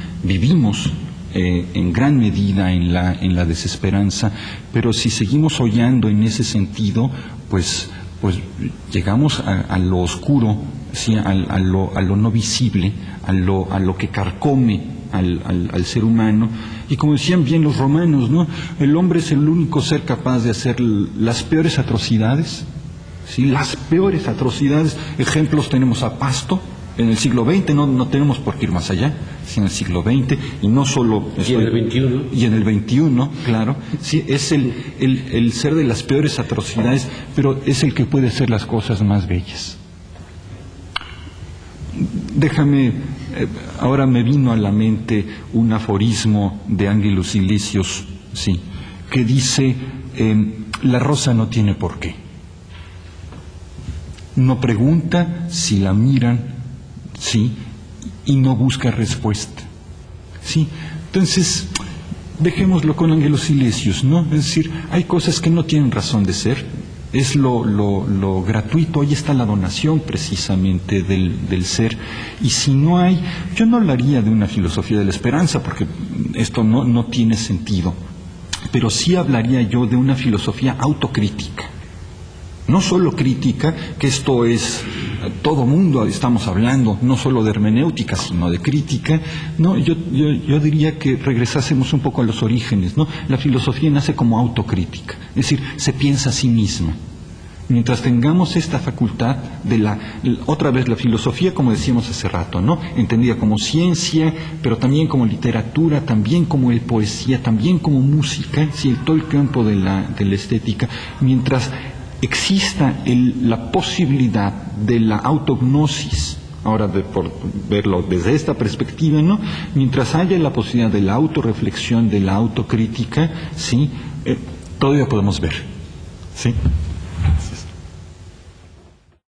en gran medida en la desesperanza, pero si seguimos hollando en ese sentido, pues llegamos a lo oscuro, ¿sí? a lo no visible, a lo que carcome al ser humano. Y como decían bien los romanos, ¿no? El hombre es el único ser capaz de hacer las peores atrocidades, ¿sí? Las peores atrocidades. Ejemplos tenemos a Pasto en el siglo XX, no tenemos por qué ir más allá, sí, en el siglo XX, y no solo... Y en el XXI. Y en el XXI, claro. Sí, es el ser de las peores atrocidades, pero es el que puede hacer las cosas más bellas. Déjame, ahora me vino a la mente un aforismo de Ángelus Silesius, sí, que dice, la rosa no tiene por qué. No pregunta si la miran, sí, y no busca respuesta, sí. Entonces, dejémoslo con Ángelo Silesius, ¿no? Es decir, hay cosas que no tienen razón de ser, es lo gratuito, ahí está la donación precisamente del ser, y si no hay, yo no hablaría de una filosofía de la esperanza, porque esto no tiene sentido, pero sí hablaría yo de una filosofía autocrítica. No solo crítica, que esto es, todo mundo estamos hablando, no solo de hermenéutica, sino de crítica, ¿no? Yo diría que regresásemos un poco a los orígenes, ¿no? La filosofía nace como autocrítica, es decir, se piensa a sí misma. Mientras tengamos esta facultad de otra vez la filosofía, como decíamos hace rato, ¿no? Entendida como ciencia, pero también como literatura, también como poesía, también como música, ¿sí? Todo el campo de la estética, mientras exista la posibilidad de la autognosis, ahora por verlo desde esta perspectiva, ¿no? Mientras haya la posibilidad de la autorreflexión, de la autocrítica, ¿sí? Todavía podemos ver, ¿sí?